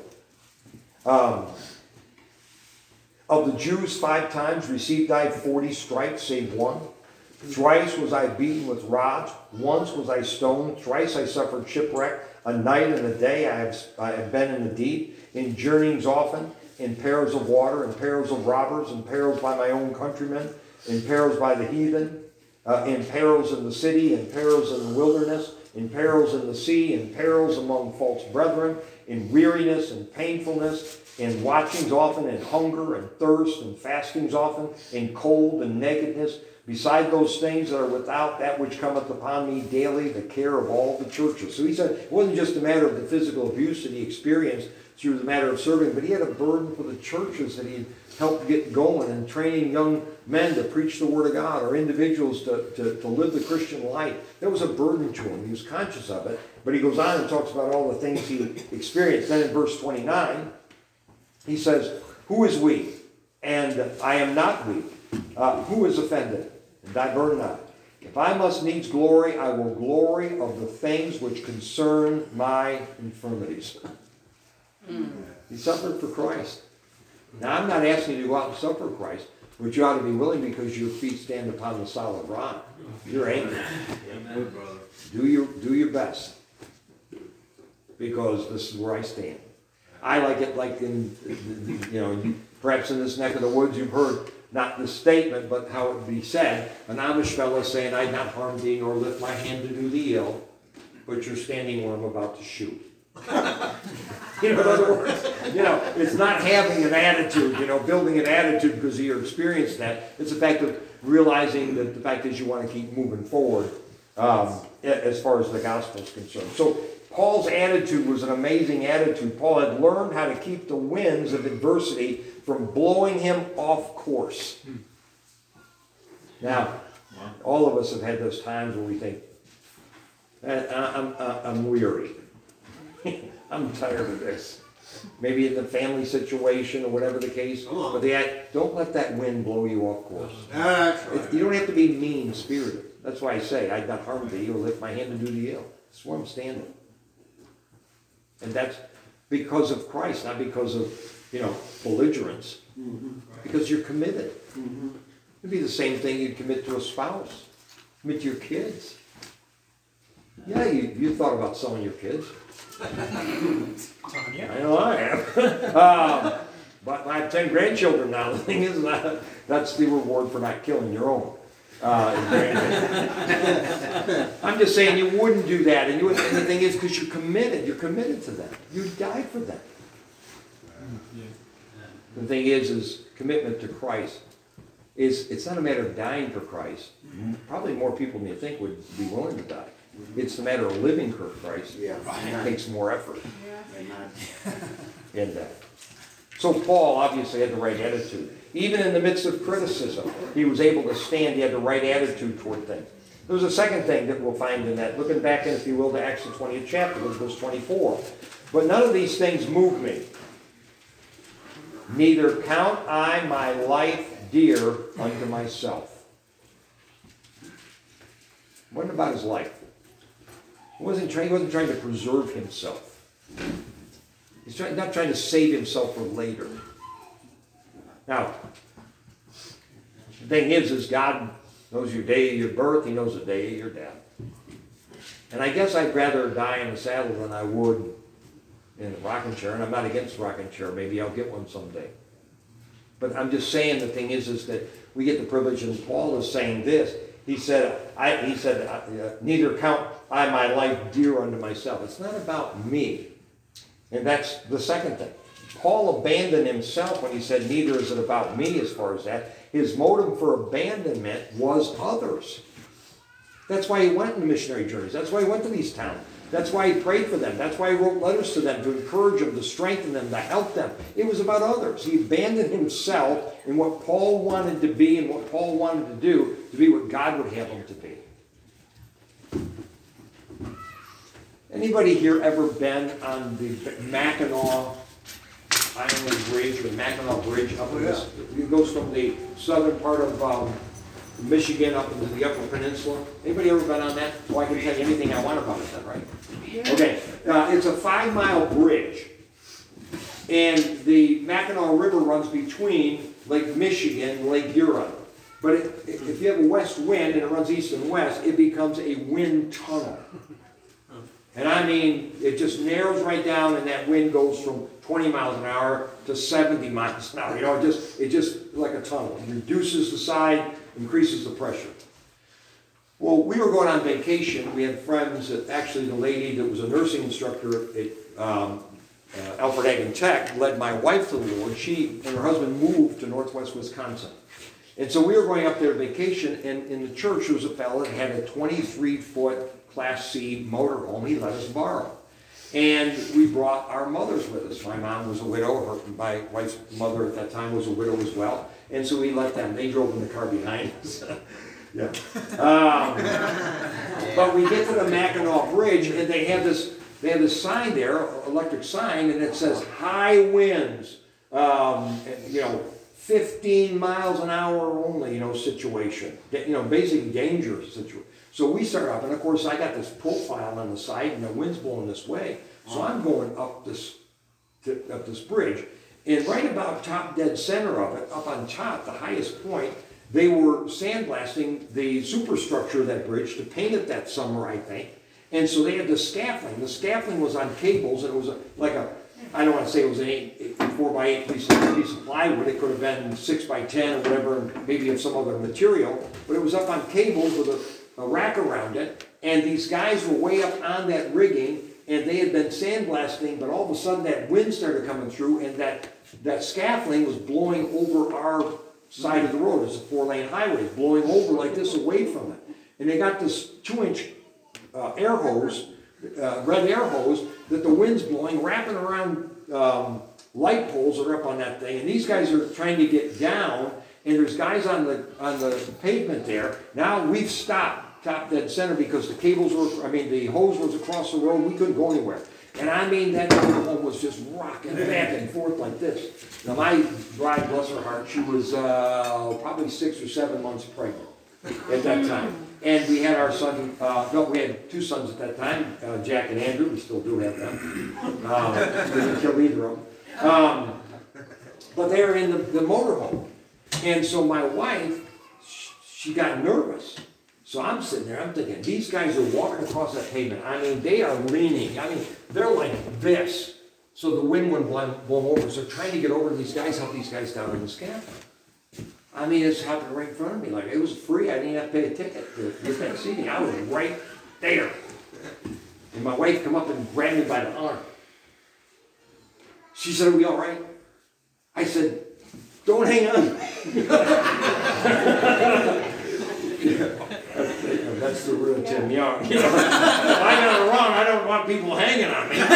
Speaker 1: Of the Jews 5 times received I 40 stripes, save one. Thrice was I beaten with rods. Once was I stoned. Thrice I suffered shipwreck. A night and a day I have been in the deep. In journeyings often. In perils of water. In perils of robbers. In perils by my own countrymen. In perils by the heathen. In perils in the city. In perils in the wilderness. In perils in the sea. In perils among false brethren. In weariness and painfulness. In watchings often, in hunger and thirst, and fastings often, in cold and nakedness, beside those things that are without, that which cometh upon me daily, the care of all the churches. So he said it wasn't just a matter of the physical abuse that he experienced through the matter of serving, but he had a burden for the churches that he helped get going and training young men to preach the Word of God or individuals to live the Christian life. That was a burden to him. He was conscious of it. But he goes on and talks about all the things he experienced. Then in verse 29, he says, who is weak? And I am not weak. Who is offended? And I burn not. If I must needs glory, I will glory of the things which concern my infirmities. He suffered for Christ. Now, I'm not asking you to go out and suffer for Christ, but you ought to be willing because your feet stand upon the solid rock. You're angry. Do your best. Because this is where I stand. I like it like in, perhaps in this neck of the woods you've heard not the statement, but how it would be said. An Amish fellow saying, I'd not harm thee nor lift my hand to do thee ill, but you're standing where I'm about to shoot. You know, in other words, you know, it's not having an attitude, you know, building an attitude because of your experience that. It's the fact of realizing that the fact is you want to keep moving forward as far as the gospel is concerned. So Paul's attitude was an amazing attitude. Paul had learned how to keep the winds of adversity from blowing him off course. Now, all of us have had those times where we think, I'm weary. I'm tired of this. Maybe in the family situation or whatever the case.
Speaker 2: Come on.
Speaker 1: But don't let that wind blow you off course.
Speaker 2: That's right.
Speaker 1: You don't have to be mean-spirited. That's why I say, I've not harmed thee, or lift my hand to do thee ill. That's where I'm standing. And that's because of Christ, not because of, you know, belligerence. Because you're committed. It'd be the same thing you'd commit to a spouse, commit to your kids. Yeah, you thought about selling your kids. I know I have. But I have 10 grandchildren now. The thing is, that's the reward for not killing your own. I'm just saying you wouldn't do that. And the thing is, because you're committed to them. You die for them. The thing is commitment to Christ. It's not a matter of dying for Christ. Probably more people than you think would be willing to die. It's a matter of living for Christ.
Speaker 2: Yeah.
Speaker 1: It takes more effort in that. So Paul obviously had the right attitude. Even in the midst of criticism, he was able to stand. He had the right attitude toward things. There's a second thing that we'll find in that. Looking back, if you will, to Acts the 20th chapter, verse 24. But none of these things move me. Neither count I my life dear unto myself. It wasn't about his life. He wasn't trying to preserve himself. He's not trying to save himself for later. Now, the thing is God knows your day of your birth. He knows the day of your death. And I guess I'd rather die in the saddle than I would in a rocking chair. And I'm not against rocking chair. Maybe I'll get one someday. But I'm just saying the thing is that we get the privilege, and Paul is saying this. He said, neither count I my life dear unto myself. It's not about me. And that's the second thing. Paul abandoned himself when he said, neither is it about me as far as that. His motive for abandonment was others. That's why he went on missionary journeys. That's why he went to these towns. That's why he prayed for them. That's why he wrote letters to them to encourage them, to strengthen them, to help them. It was about others. He abandoned himself in what Paul wanted to be and what Paul wanted to do to be what God would have him to be. Anybody here ever been on the Mackinac Island Bridge, or Mackinac Bridge up in this? It goes from the southern part of Michigan up into the Upper Peninsula. Anybody ever been on that? Well, I can tell you anything I want about it then, right? Yeah. Okay. It's a 5-mile bridge. And the Mackinac River runs between Lake Michigan and Lake Huron. But if you have a west wind and it runs east and west, it becomes a wind tunnel. And I mean, it just narrows right down, and that wind goes from 20 miles an hour to 70 miles an hour. You know, it just like a tunnel. It reduces the side, increases the pressure. Well, we were going on vacation. We had friends, actually the lady that was a nursing instructor at Alfred Ag and Tech led my wife to the Lord. She and her husband moved to northwest Wisconsin. And so we were going up there to vacation, and in the church there was a fellow that had a 23-foot Class C motorhome he let us borrow. And we brought our mothers with us. My mom was a widow. My wife's mother at that time was a widow as well. And so we let them. They drove in the car behind us. Yeah. But we get to the Mackinac Bridge, and they have this sign there, electric sign, and it says high winds, 15 miles an hour only, situation. Basically dangerous situation. So we start up, and of course I got this profile on the side, and the wind's blowing this way. So I'm going up this bridge, and right about top dead center of it, up on top, the highest point, they were sandblasting the superstructure of that bridge to paint it that summer, I think. And so they had the scaffolding. The scaffolding was on cables, and it was I don't want to say it was an 4x8 piece of plywood. It could have been 6x10 or whatever, and maybe of some other material. But it was up on cables with a rack around it. And these guys were way up on that rigging, and they had been sandblasting, but all of a sudden that wind started coming through, and that scaffolding was blowing over our side of the road. It's a 4-lane highway, blowing over like this away from it. And they got this 2-inch air hose, red air hose, that the wind's blowing, wrapping around light poles that are up on that thing. And these guys are trying to get down, and there's guys on the pavement there. Now we've stopped top dead center because the hose was across the road. We couldn't go anywhere. And I mean, that motorhome was just rocking back and forth like this. Now my bride, bless her heart, she was probably 6 or 7 months pregnant at that time. And we had our son, we had 2 sons at that time, Jack and Andrew. We still do have them. We didn't kill either of them. But they were in the motorhome. And so my wife, she got nervous. So I'm sitting there, I'm thinking, these guys are walking across that pavement. I mean, they are leaning. I mean, they're like this. So the wind wouldn't blow them over. So they're trying to get over to these guys, help these guys down in the scaffold. I mean, it's happened right in front of me. Like, it was free. I didn't have to pay a ticket to get that seating. I was right there. And my wife come up and grabbed me by the arm. She said, "Are we all right?" I said, "Don't hang on." That's the real Tim Young. If I got it wrong, I don't want people hanging on me.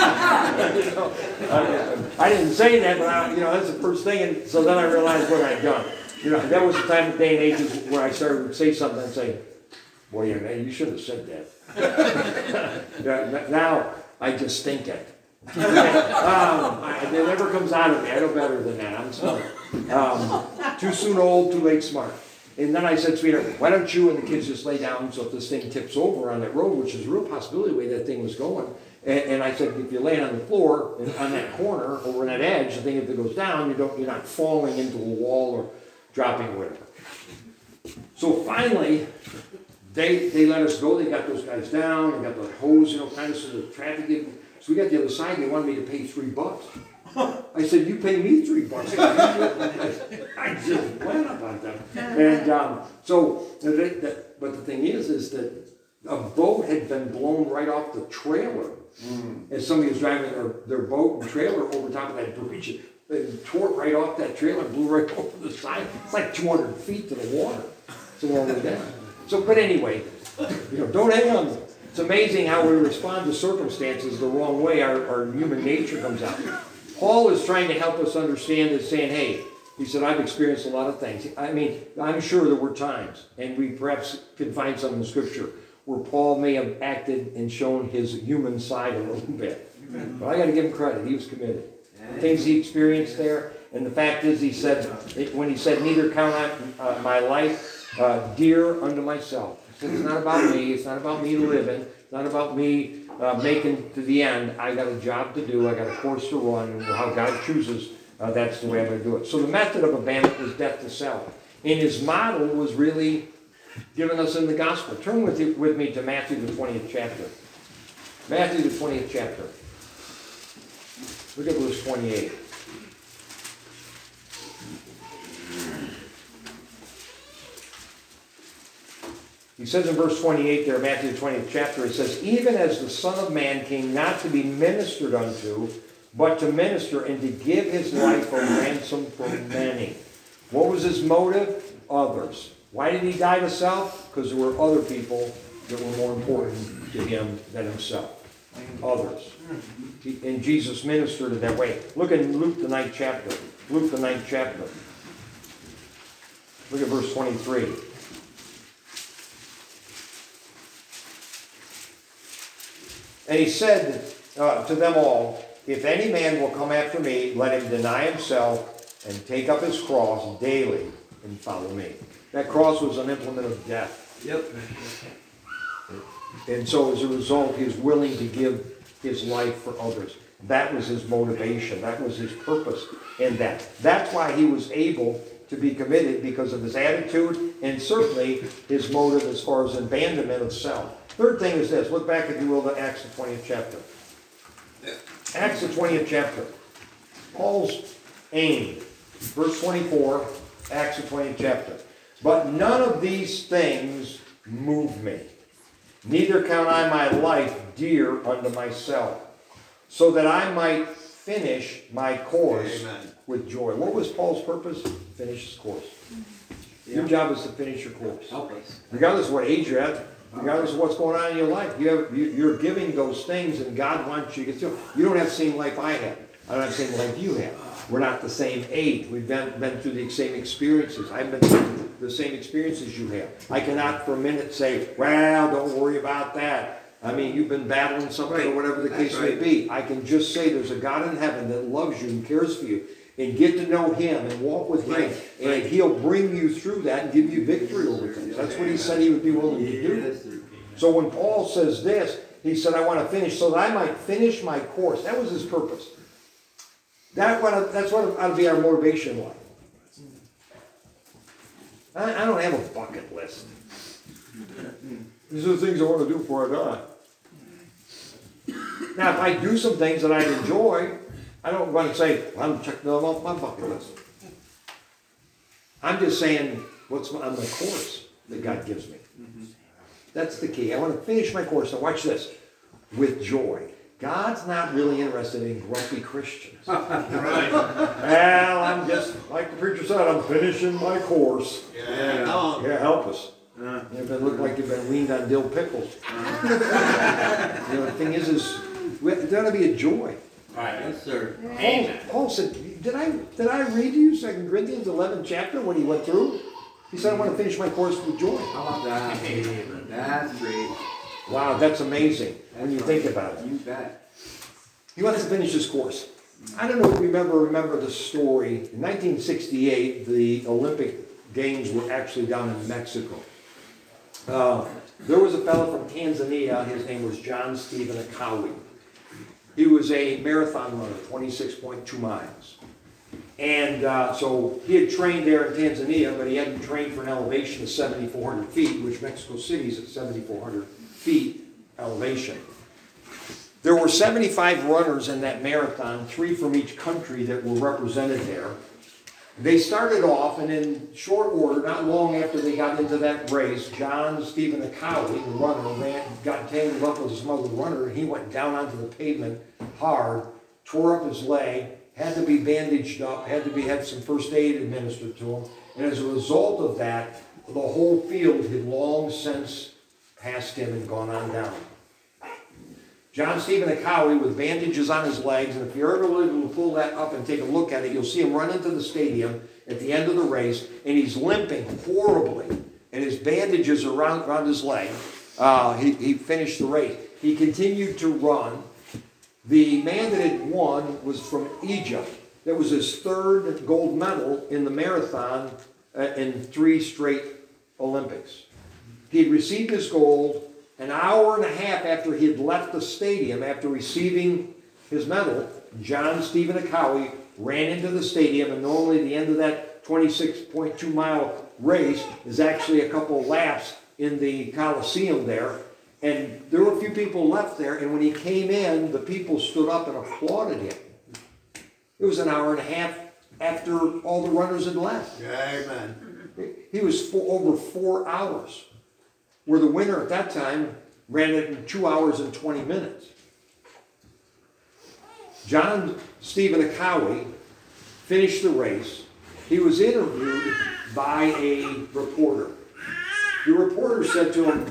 Speaker 1: I didn't say that, but that's the first thing. And so then I realized what I'd done. That was the time of day and age where I started to say something and say, "Boy, man, you should have said that." Now I just think it. It never comes out of me. I know better than that. I'm smart. Too soon old, too late smart. And then I said, "Sweetheart, why don't you and the kids just lay down so if this thing tips over on that road," which is a real possibility the way that thing was going. And I said, "If you're laying on the floor on that corner over that edge, the thing if it goes down, you're not falling into a wall or dropping or whatever." So finally, they let us go. They got those guys down. They got the hose, kind of so the traffic didn't. So we got to the other side. They wanted me to pay $3. I said, "You pay me $3." I just went up on them. And but the thing is that a boat had been blown right off the trailer. And somebody was driving their boat and trailer over top of that bridge. It tore it right off that trailer and blew right over the side. It's like 200 feet to the water. It's a long way down. So, but anyway, don't hang on. It's amazing how we respond to circumstances the wrong way. Our human nature comes out. Paul is trying to help us understand this, saying, "Hey," he said, "I've experienced a lot of things." I mean, I'm sure there were times, and we perhaps can find some in the Scripture, where Paul may have acted and shown his human side a little bit. But I got to give him credit. He was committed. The things he experienced there, and the fact is, he said, when he said, "Neither count I my life dear unto myself." He said, "It's not about me. It's not about me living. It's not about me making to the end. I got a job to do. I got a course to run. And how God chooses, that's the way I'm going to do it." So the method of a bandit was death to self. And his model was really given us in the gospel. Turn with me to Matthew the 20th chapter. Matthew the 20th chapter. Look at verse 28. He says in verse 28 there, Matthew the 20th chapter, it says, "Even as the Son of Man came not to be ministered unto, but to minister and to give his life a ransom for many." What was his motive? Others. Why did he die to self? Because there were other people that were more important to him than himself. Others. And Jesus ministered in that way. Look in Luke the 9th chapter. Luke the 9th chapter. Look at verse 23. "And he said to them all, If any man will come after me, let him deny himself and take up his cross daily and follow me." That cross was an implement of death.
Speaker 5: Yep.
Speaker 1: And so as a result, he was willing to give his life for others. That was his motivation. That was his purpose in that. That's why he was able to be committed, because of his attitude and certainly his motive as far as abandonment of self. Third thing is this. Look back, if you will, to Acts the 20th chapter. Acts the 20th chapter. Paul's aim. Verse 24, Acts the 20th chapter. "But none of these things move me. Neither count I my life dear unto myself, so that I might finish my course
Speaker 2: Amen.
Speaker 1: with joy. What was Paul's purpose? Finish his course. Your job is to finish your course.
Speaker 5: Help us.
Speaker 1: Regardless of what age you're at, regardless of what's going on in your life, you're giving those things, and God wants you to get through. You don't have the same life I have. I don't have the same life you have. We're not the same age. We've been through the same experiences. I've been through the same experiences you have. I cannot for a minute say, well, don't worry about that. I mean, you've been battling something or whatever the case may be. I can just say there's a God in heaven that loves you and cares for you. And get to know Him and walk with Him. And He'll bring you through that and give you victory over things. That's what He said He would be willing to do. So when Paul says this, he said, I want to finish so that I might finish my course. That was his purpose. That's what ought to be our motivation in life. I don't have a bucket list. These are the things I want to do before I die. Now, if I do some things that I enjoy, I don't want to say, well, I'm checking them off my bucket list. I'm just saying what's on the course that God gives me. That's the key. I want to finish my course. Now watch this. With joy. God's not really interested in grumpy Christians.
Speaker 4: Right.
Speaker 1: Well, I'm just, like the preacher said, I'm finishing my course.
Speaker 2: Yeah. Come on.
Speaker 1: Yeah, help us. You've been looking like you've been leaned on dill pickles. The thing is there's going to be a joy.
Speaker 5: Right. Yes, sir.
Speaker 1: Paul said, did I read to you 2 Corinthians 11 chapter when he went through? He said, I want to finish my course with joy.
Speaker 5: How about that? That's great.
Speaker 1: Wow, that's amazing when you think about it.
Speaker 5: You bet.
Speaker 1: He wants to finish his course. I don't know if you remember the story. In 1968, the Olympic Games were actually down in Mexico. There was a fellow from Tanzania. His name was John Stephen Akawi. He was a marathon runner, 26.2 miles. And so he had trained there in Tanzania, but he hadn't trained for an elevation of 7,400 feet, which Mexico City is at 7,400 feet elevation. There were 75 runners in that marathon, 3 from each country that were represented there. They started off, and in short order, not long after they got into that race, John Stephen Akawi, the runner, got tangled up with some other runner, and he went down onto the pavement hard, tore up his leg, had to be bandaged up, had some first aid administered to him, and as a result of that, the whole field had long since passed him and gone on down. John Stephen Akawi with bandages on his legs, and if you're ever able to pull that up and take a look at it, you'll see him run into the stadium at the end of the race, and he's limping horribly, and his bandages are around his leg. He finished the race. He continued to run. The man that had won was from Egypt. That was his 3rd gold medal in the marathon in 3 straight Olympics. He had received his gold an hour and a half after he had left the stadium after receiving his medal. John Stephen Akawi ran into the stadium, and normally the end of that 26.2 mile race is actually a couple laps in the Coliseum there. And there were a few people left there, and when he came in, the people stood up and applauded him. It was an hour and a half after all the runners had left.
Speaker 2: Amen.
Speaker 1: He was over 4 hours, where the winner at that time ran it in 2 hours and 20 minutes. John Stephen Akawi finished the race. He was interviewed by a reporter. The reporter said to him,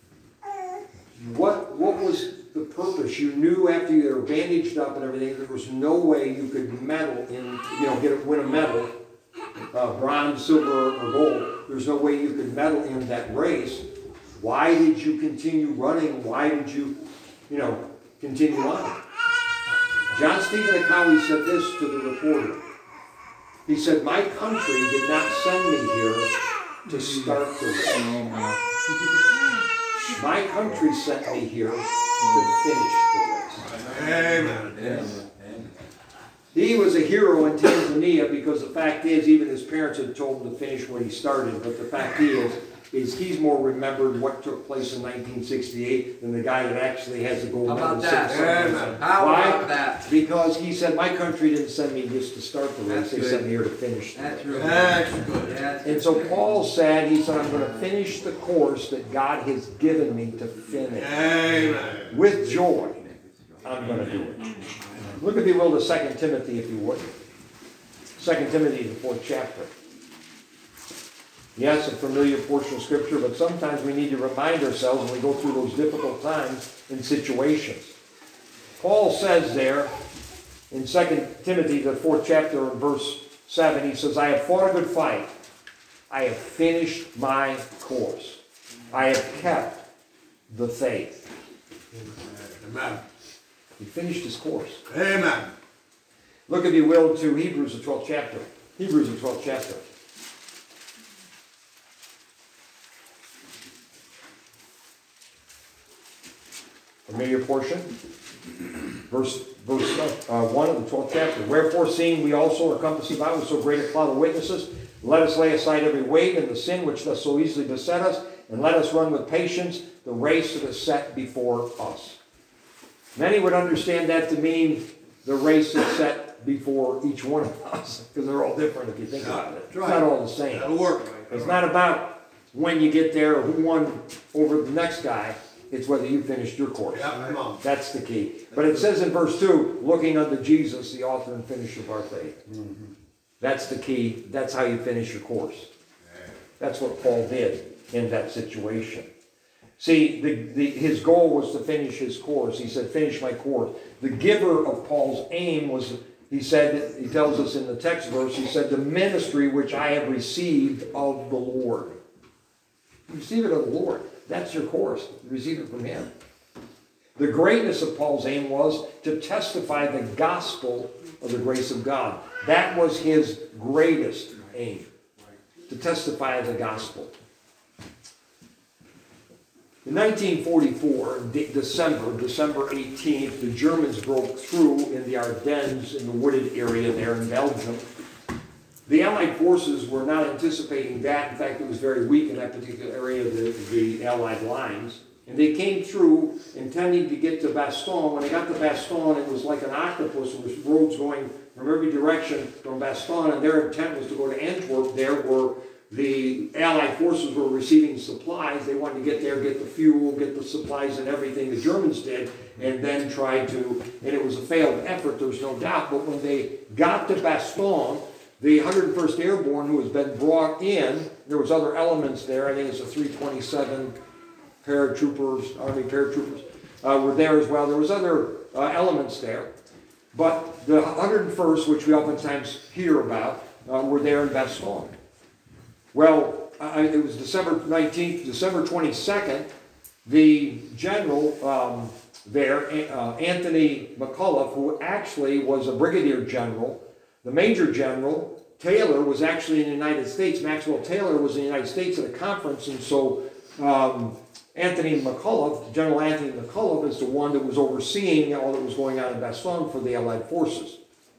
Speaker 1: what was the purpose? You knew after you were bandaged up and everything, there was no way you could medal in, win a medal, bronze, silver, or gold. There's no way you could medal in that race. Why did you continue running? Why did you, continue on? John Stephen Akawi said this to the reporter. He said, my country did not send me here to start the race. My country sent me here to finish the race.
Speaker 2: Amen.
Speaker 1: He was a hero in Tanzania because the fact is, even his parents had told him to finish what he started, but the fact is, is he's more remembered what took place in 1968 than the guy that actually has the gold
Speaker 5: How
Speaker 1: medal.
Speaker 5: about that?
Speaker 1: 6 seconds.
Speaker 2: Amen.
Speaker 5: How
Speaker 1: Why?
Speaker 5: about that?
Speaker 1: Because he said, my country didn't send me just to start the race,
Speaker 5: That's
Speaker 1: they
Speaker 5: good.
Speaker 1: sent me here to finish the race.
Speaker 5: That's real good.
Speaker 2: That's good.
Speaker 5: That's
Speaker 1: And so Paul said, he said, I'm going to finish the course that God has given me to finish.
Speaker 2: Amen.
Speaker 1: With joy, I'm going to do it. Look, if you will, to 2 Timothy, if you would. 2 Timothy, the 4th chapter. Yes, a familiar portion of Scripture, but sometimes we need to remind ourselves when we go through those difficult times and situations. Paul says there in 2 Timothy, the 4th chapter, verse 7, he says, I have fought a good fight. I have finished my course. I have kept the faith.
Speaker 2: Amen.
Speaker 1: He finished his course.
Speaker 2: Amen.
Speaker 1: Look, if you will, to Hebrews, the 12th chapter. Hebrews, the 12th chapter. Familiar portion. Verse 1 of the 12th chapter. Wherefore, seeing we also are compassed about with so great a cloud of witnesses, let us lay aside every weight and the sin which does so easily beset us, and let us run with patience the race that is set before us. Many would understand that to mean the race is set before each one of us, because they're all different if you think about it. It's not all the same.
Speaker 2: That'll work.
Speaker 1: It's not about when you get there or who won over the next guy. It's whether you finished your course.
Speaker 2: Yeah, come on.
Speaker 1: That's the key. But it says in verse 2, looking unto Jesus, the author and finisher of our faith. That's the key. That's how you finish your course. That's what Paul did in that situation. See, his goal was to finish his course. He said, finish my course. The giver of Paul's aim was, he said, he tells us in the text verse, he said, the ministry which I have received of the Lord. Receive it of the Lord. That's your course. Receive it from him. The greatness of Paul's aim was to testify the gospel of the grace of God. That was his greatest aim. To testify the gospel. In 1944, December 18th, the Germans broke through in the Ardennes, in the wooded area there in Belgium. The Allied forces were not anticipating that. In fact, it was very weak in that particular area of the Allied lines. And they came through intending to get to Bastogne. When they got to Bastogne, it was like an octopus. There was roads going from every direction from Bastogne, and their intent was to go to Antwerp. There were the Allied forces were receiving supplies. They wanted to get there, get the fuel, get the supplies and everything the Germans did, and then try to, and it was a failed effort, there's no doubt. But when they got to Bastogne, the 101st Airborne, who has been brought in, there was other elements there. I think it's a 327 paratroopers, Army paratroopers, were there as well. There was other elements there. But the 101st, which we oftentimes hear about, were there in Bastogne. Well, it was December 19th, December 22nd, the general there, Anthony McCullough, who actually was a brigadier general, the major general, Taylor, was actually in the United States. Maxwell Taylor was in the United States at a conference, and so Anthony McCullough, General Anthony McCullough, is the one that was overseeing all that was going on in Bastogne for the Allied forces.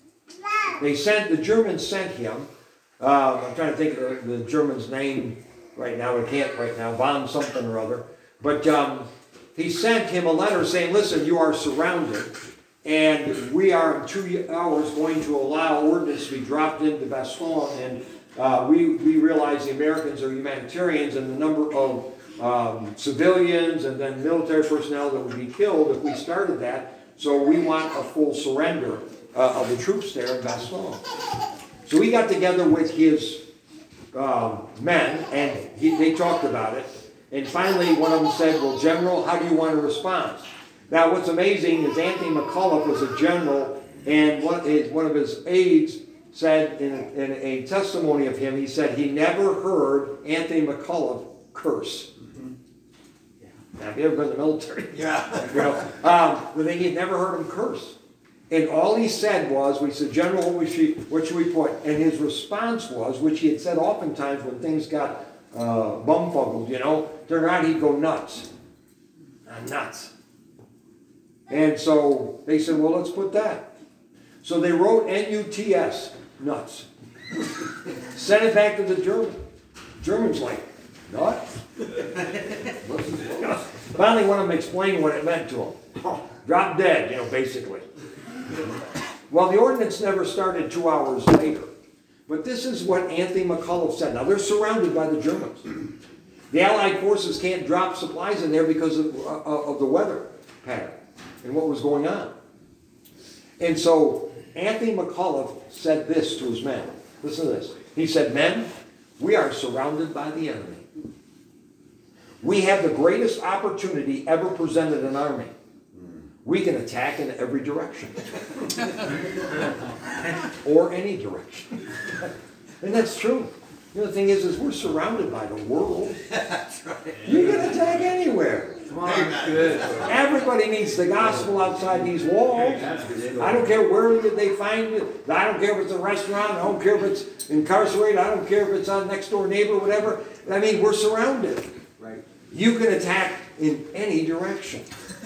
Speaker 1: The Germans sent him, I'm trying to think of the German's name right now, I can't right now, von something or other, but he sent him a letter saying, listen, you are surrounded, and we are in 2 hours going to allow ordnance to be dropped into Bastogne, and we realize the Americans are humanitarians, and the number of civilians and then military personnel that would be killed if we started that, so we want a full surrender of the troops there in Bastogne. So he got together with his men, and they talked about it, and finally one of them said, well, General, how do you want to respond? Now, what's amazing is Anthony McCullough was a general, and one of his aides said in a testimony of him, he said he never heard Anthony McCullough curse. Now, have you ever been in the military?
Speaker 2: Yeah.
Speaker 1: You know, he had never heard him curse. And all he said was, we said, General, what should we put? And his response was, which he had said oftentimes when things got bumfuzzled, you know, turn around, he'd go nuts. Nuts. And so they said, well, let's put that. So they wrote N-U-T-S, nuts. Sent it back to the German. Germans like, Nuts? Finally, one of them explained what it meant to him. Drop dead, basically. Well, the ordinance never started 2 hours later. But this is what Anthony McAuliffe said. Now, they're surrounded by the Germans. The Allied forces can't drop supplies in there because of the weather pattern and what was going on. And so Anthony McAuliffe said this to his men. Listen to this. He said, "Men, we are surrounded by the enemy. We have the greatest opportunity ever presented an army. We can attack in every direction." Or any direction. And that's true. The thing is we're surrounded by the world.
Speaker 3: That's right.
Speaker 1: You can attack anywhere.
Speaker 3: Come on, good.
Speaker 1: Everybody needs the gospel outside these walls. I don't care where they find it. I don't care if it's a restaurant. I don't care if it's incarcerated. I don't care if it's on next door neighbor, whatever. I mean, we're surrounded.
Speaker 5: Right.
Speaker 1: You can attack in any direction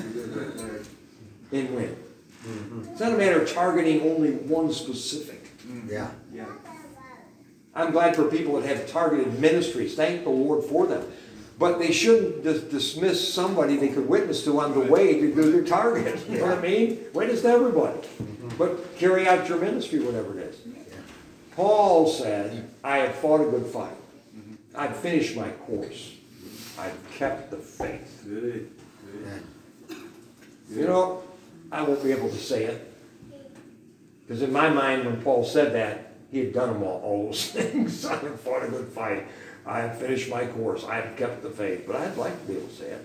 Speaker 1: and win. It's not a matter of targeting only one specific.
Speaker 3: Yeah.
Speaker 5: Yeah.
Speaker 1: I'm glad for people that have targeted ministries. Thank the Lord for them. But they shouldn't dismiss somebody they could witness to on the way to do their target. You know what I mean? Witness to everybody. But carry out your ministry, whatever it is. Paul said, "I have fought a good fight. I've finished my course. I've kept the faith."
Speaker 5: Good.
Speaker 1: I won't be able to say it. Because in my mind, when Paul said that, he had done them all those things. I have fought a good fight. I have finished my course. I have kept the faith. But I'd like to be able to say it.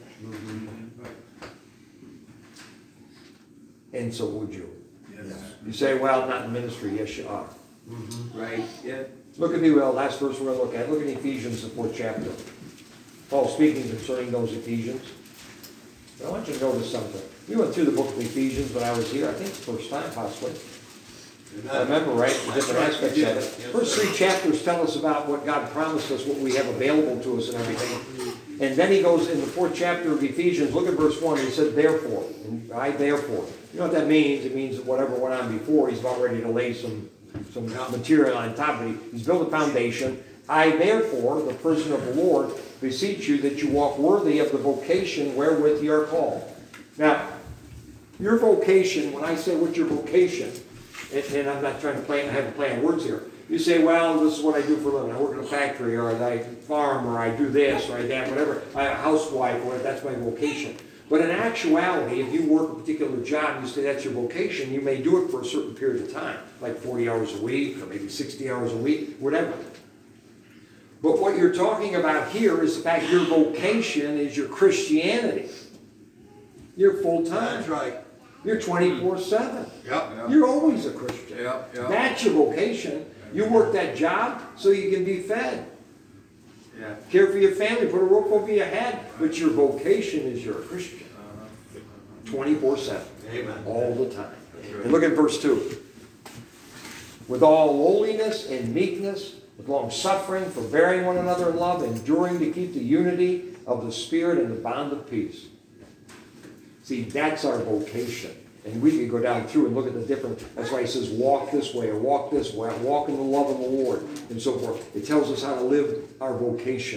Speaker 1: And so would you.
Speaker 3: Yes.
Speaker 1: You say, "Well, not in ministry." Yes, you are.
Speaker 5: Right. Yeah.
Speaker 1: Look at me, last verse we're going to look at. Look at Ephesians, the 4th chapter. Paul speaking concerning those Ephesians. But I want you to notice something. We went through the book of Ephesians when I was here. I think it's the first time, possibly. I remember, right? The different aspects of it. First 3 chapters tell us about what God promised us, what we have available to us and everything. And then he goes in the 4th chapter of Ephesians, look at verse 1, he said, "Therefore." And I, therefore. You know what that means? It means that whatever went on before, he's about ready to lay some material on top of it. He's built a foundation. "I, therefore, the prisoner of the Lord, beseech you that you walk worthy of the vocation wherewith you are called." Now, your vocation, when I say what's your vocation, and I'm not trying to have a play on words here. You say, "Well, this is what I do for a living. I work in a factory, or I farm, or I do this, or I that, whatever. I'm a housewife, or that's my vocation." But in actuality, if you work a particular job, you say that's your vocation, you may do it for a certain period of time, like 40 hours a week, or maybe 60 hours a week, whatever. But what you're talking about here is the fact your vocation is your Christianity. You're full-time.
Speaker 2: That's right.
Speaker 1: You're 24/7.
Speaker 2: Yep.
Speaker 1: You're always a Christian.
Speaker 5: Yep.
Speaker 1: That's your vocation. You work that job so you can be fed.
Speaker 5: Yeah.
Speaker 1: Care for your family, put a roof over your head. But your vocation is you're a Christian. 24/7.
Speaker 2: Amen.
Speaker 1: All the time. And look at verse 2. "With all lowliness and meekness, with long suffering, forbearing one another in love, enduring to keep the unity of the Spirit and the bond of peace." See, that's our vocation. And we could go down through and look at the different, that's why he says walk this way or walk this way, walk in the love of the Lord, and so forth. It tells us how to live our vocation.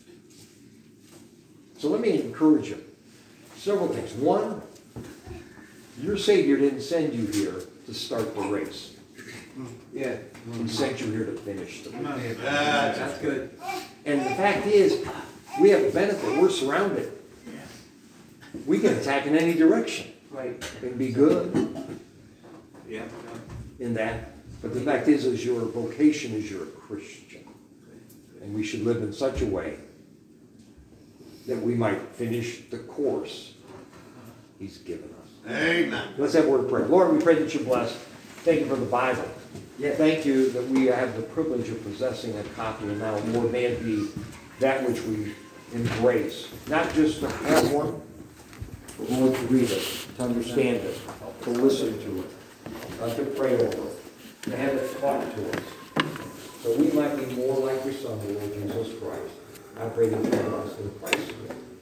Speaker 1: So let me encourage you. Several things. One, your Savior didn't send you here to start the race.
Speaker 5: Yeah.
Speaker 1: He sent you here to finish the race.
Speaker 5: That's good.
Speaker 1: And the fact is, we have a benefit. We're surrounded. We can attack in any direction.
Speaker 5: Right.
Speaker 1: And be good
Speaker 5: Yeah.
Speaker 1: in that. But the fact is your vocation is you're a Christian. And we should live in such a way that we might finish the course He's given us.
Speaker 2: Amen.
Speaker 1: Let's have a word of prayer. Lord, we pray that you bless. Thank you for the Bible.
Speaker 5: Yeah.
Speaker 1: Thank you that we have the privilege of possessing a copy. And now, Lord, may it be that which we embrace. Not just to have one, but Lord, to read it, to understand it, to listen to it, to pray over it, to have it taught to us, so we might be more like your Son, the Lord Jesus Christ. I pray that you bless in Christ's name.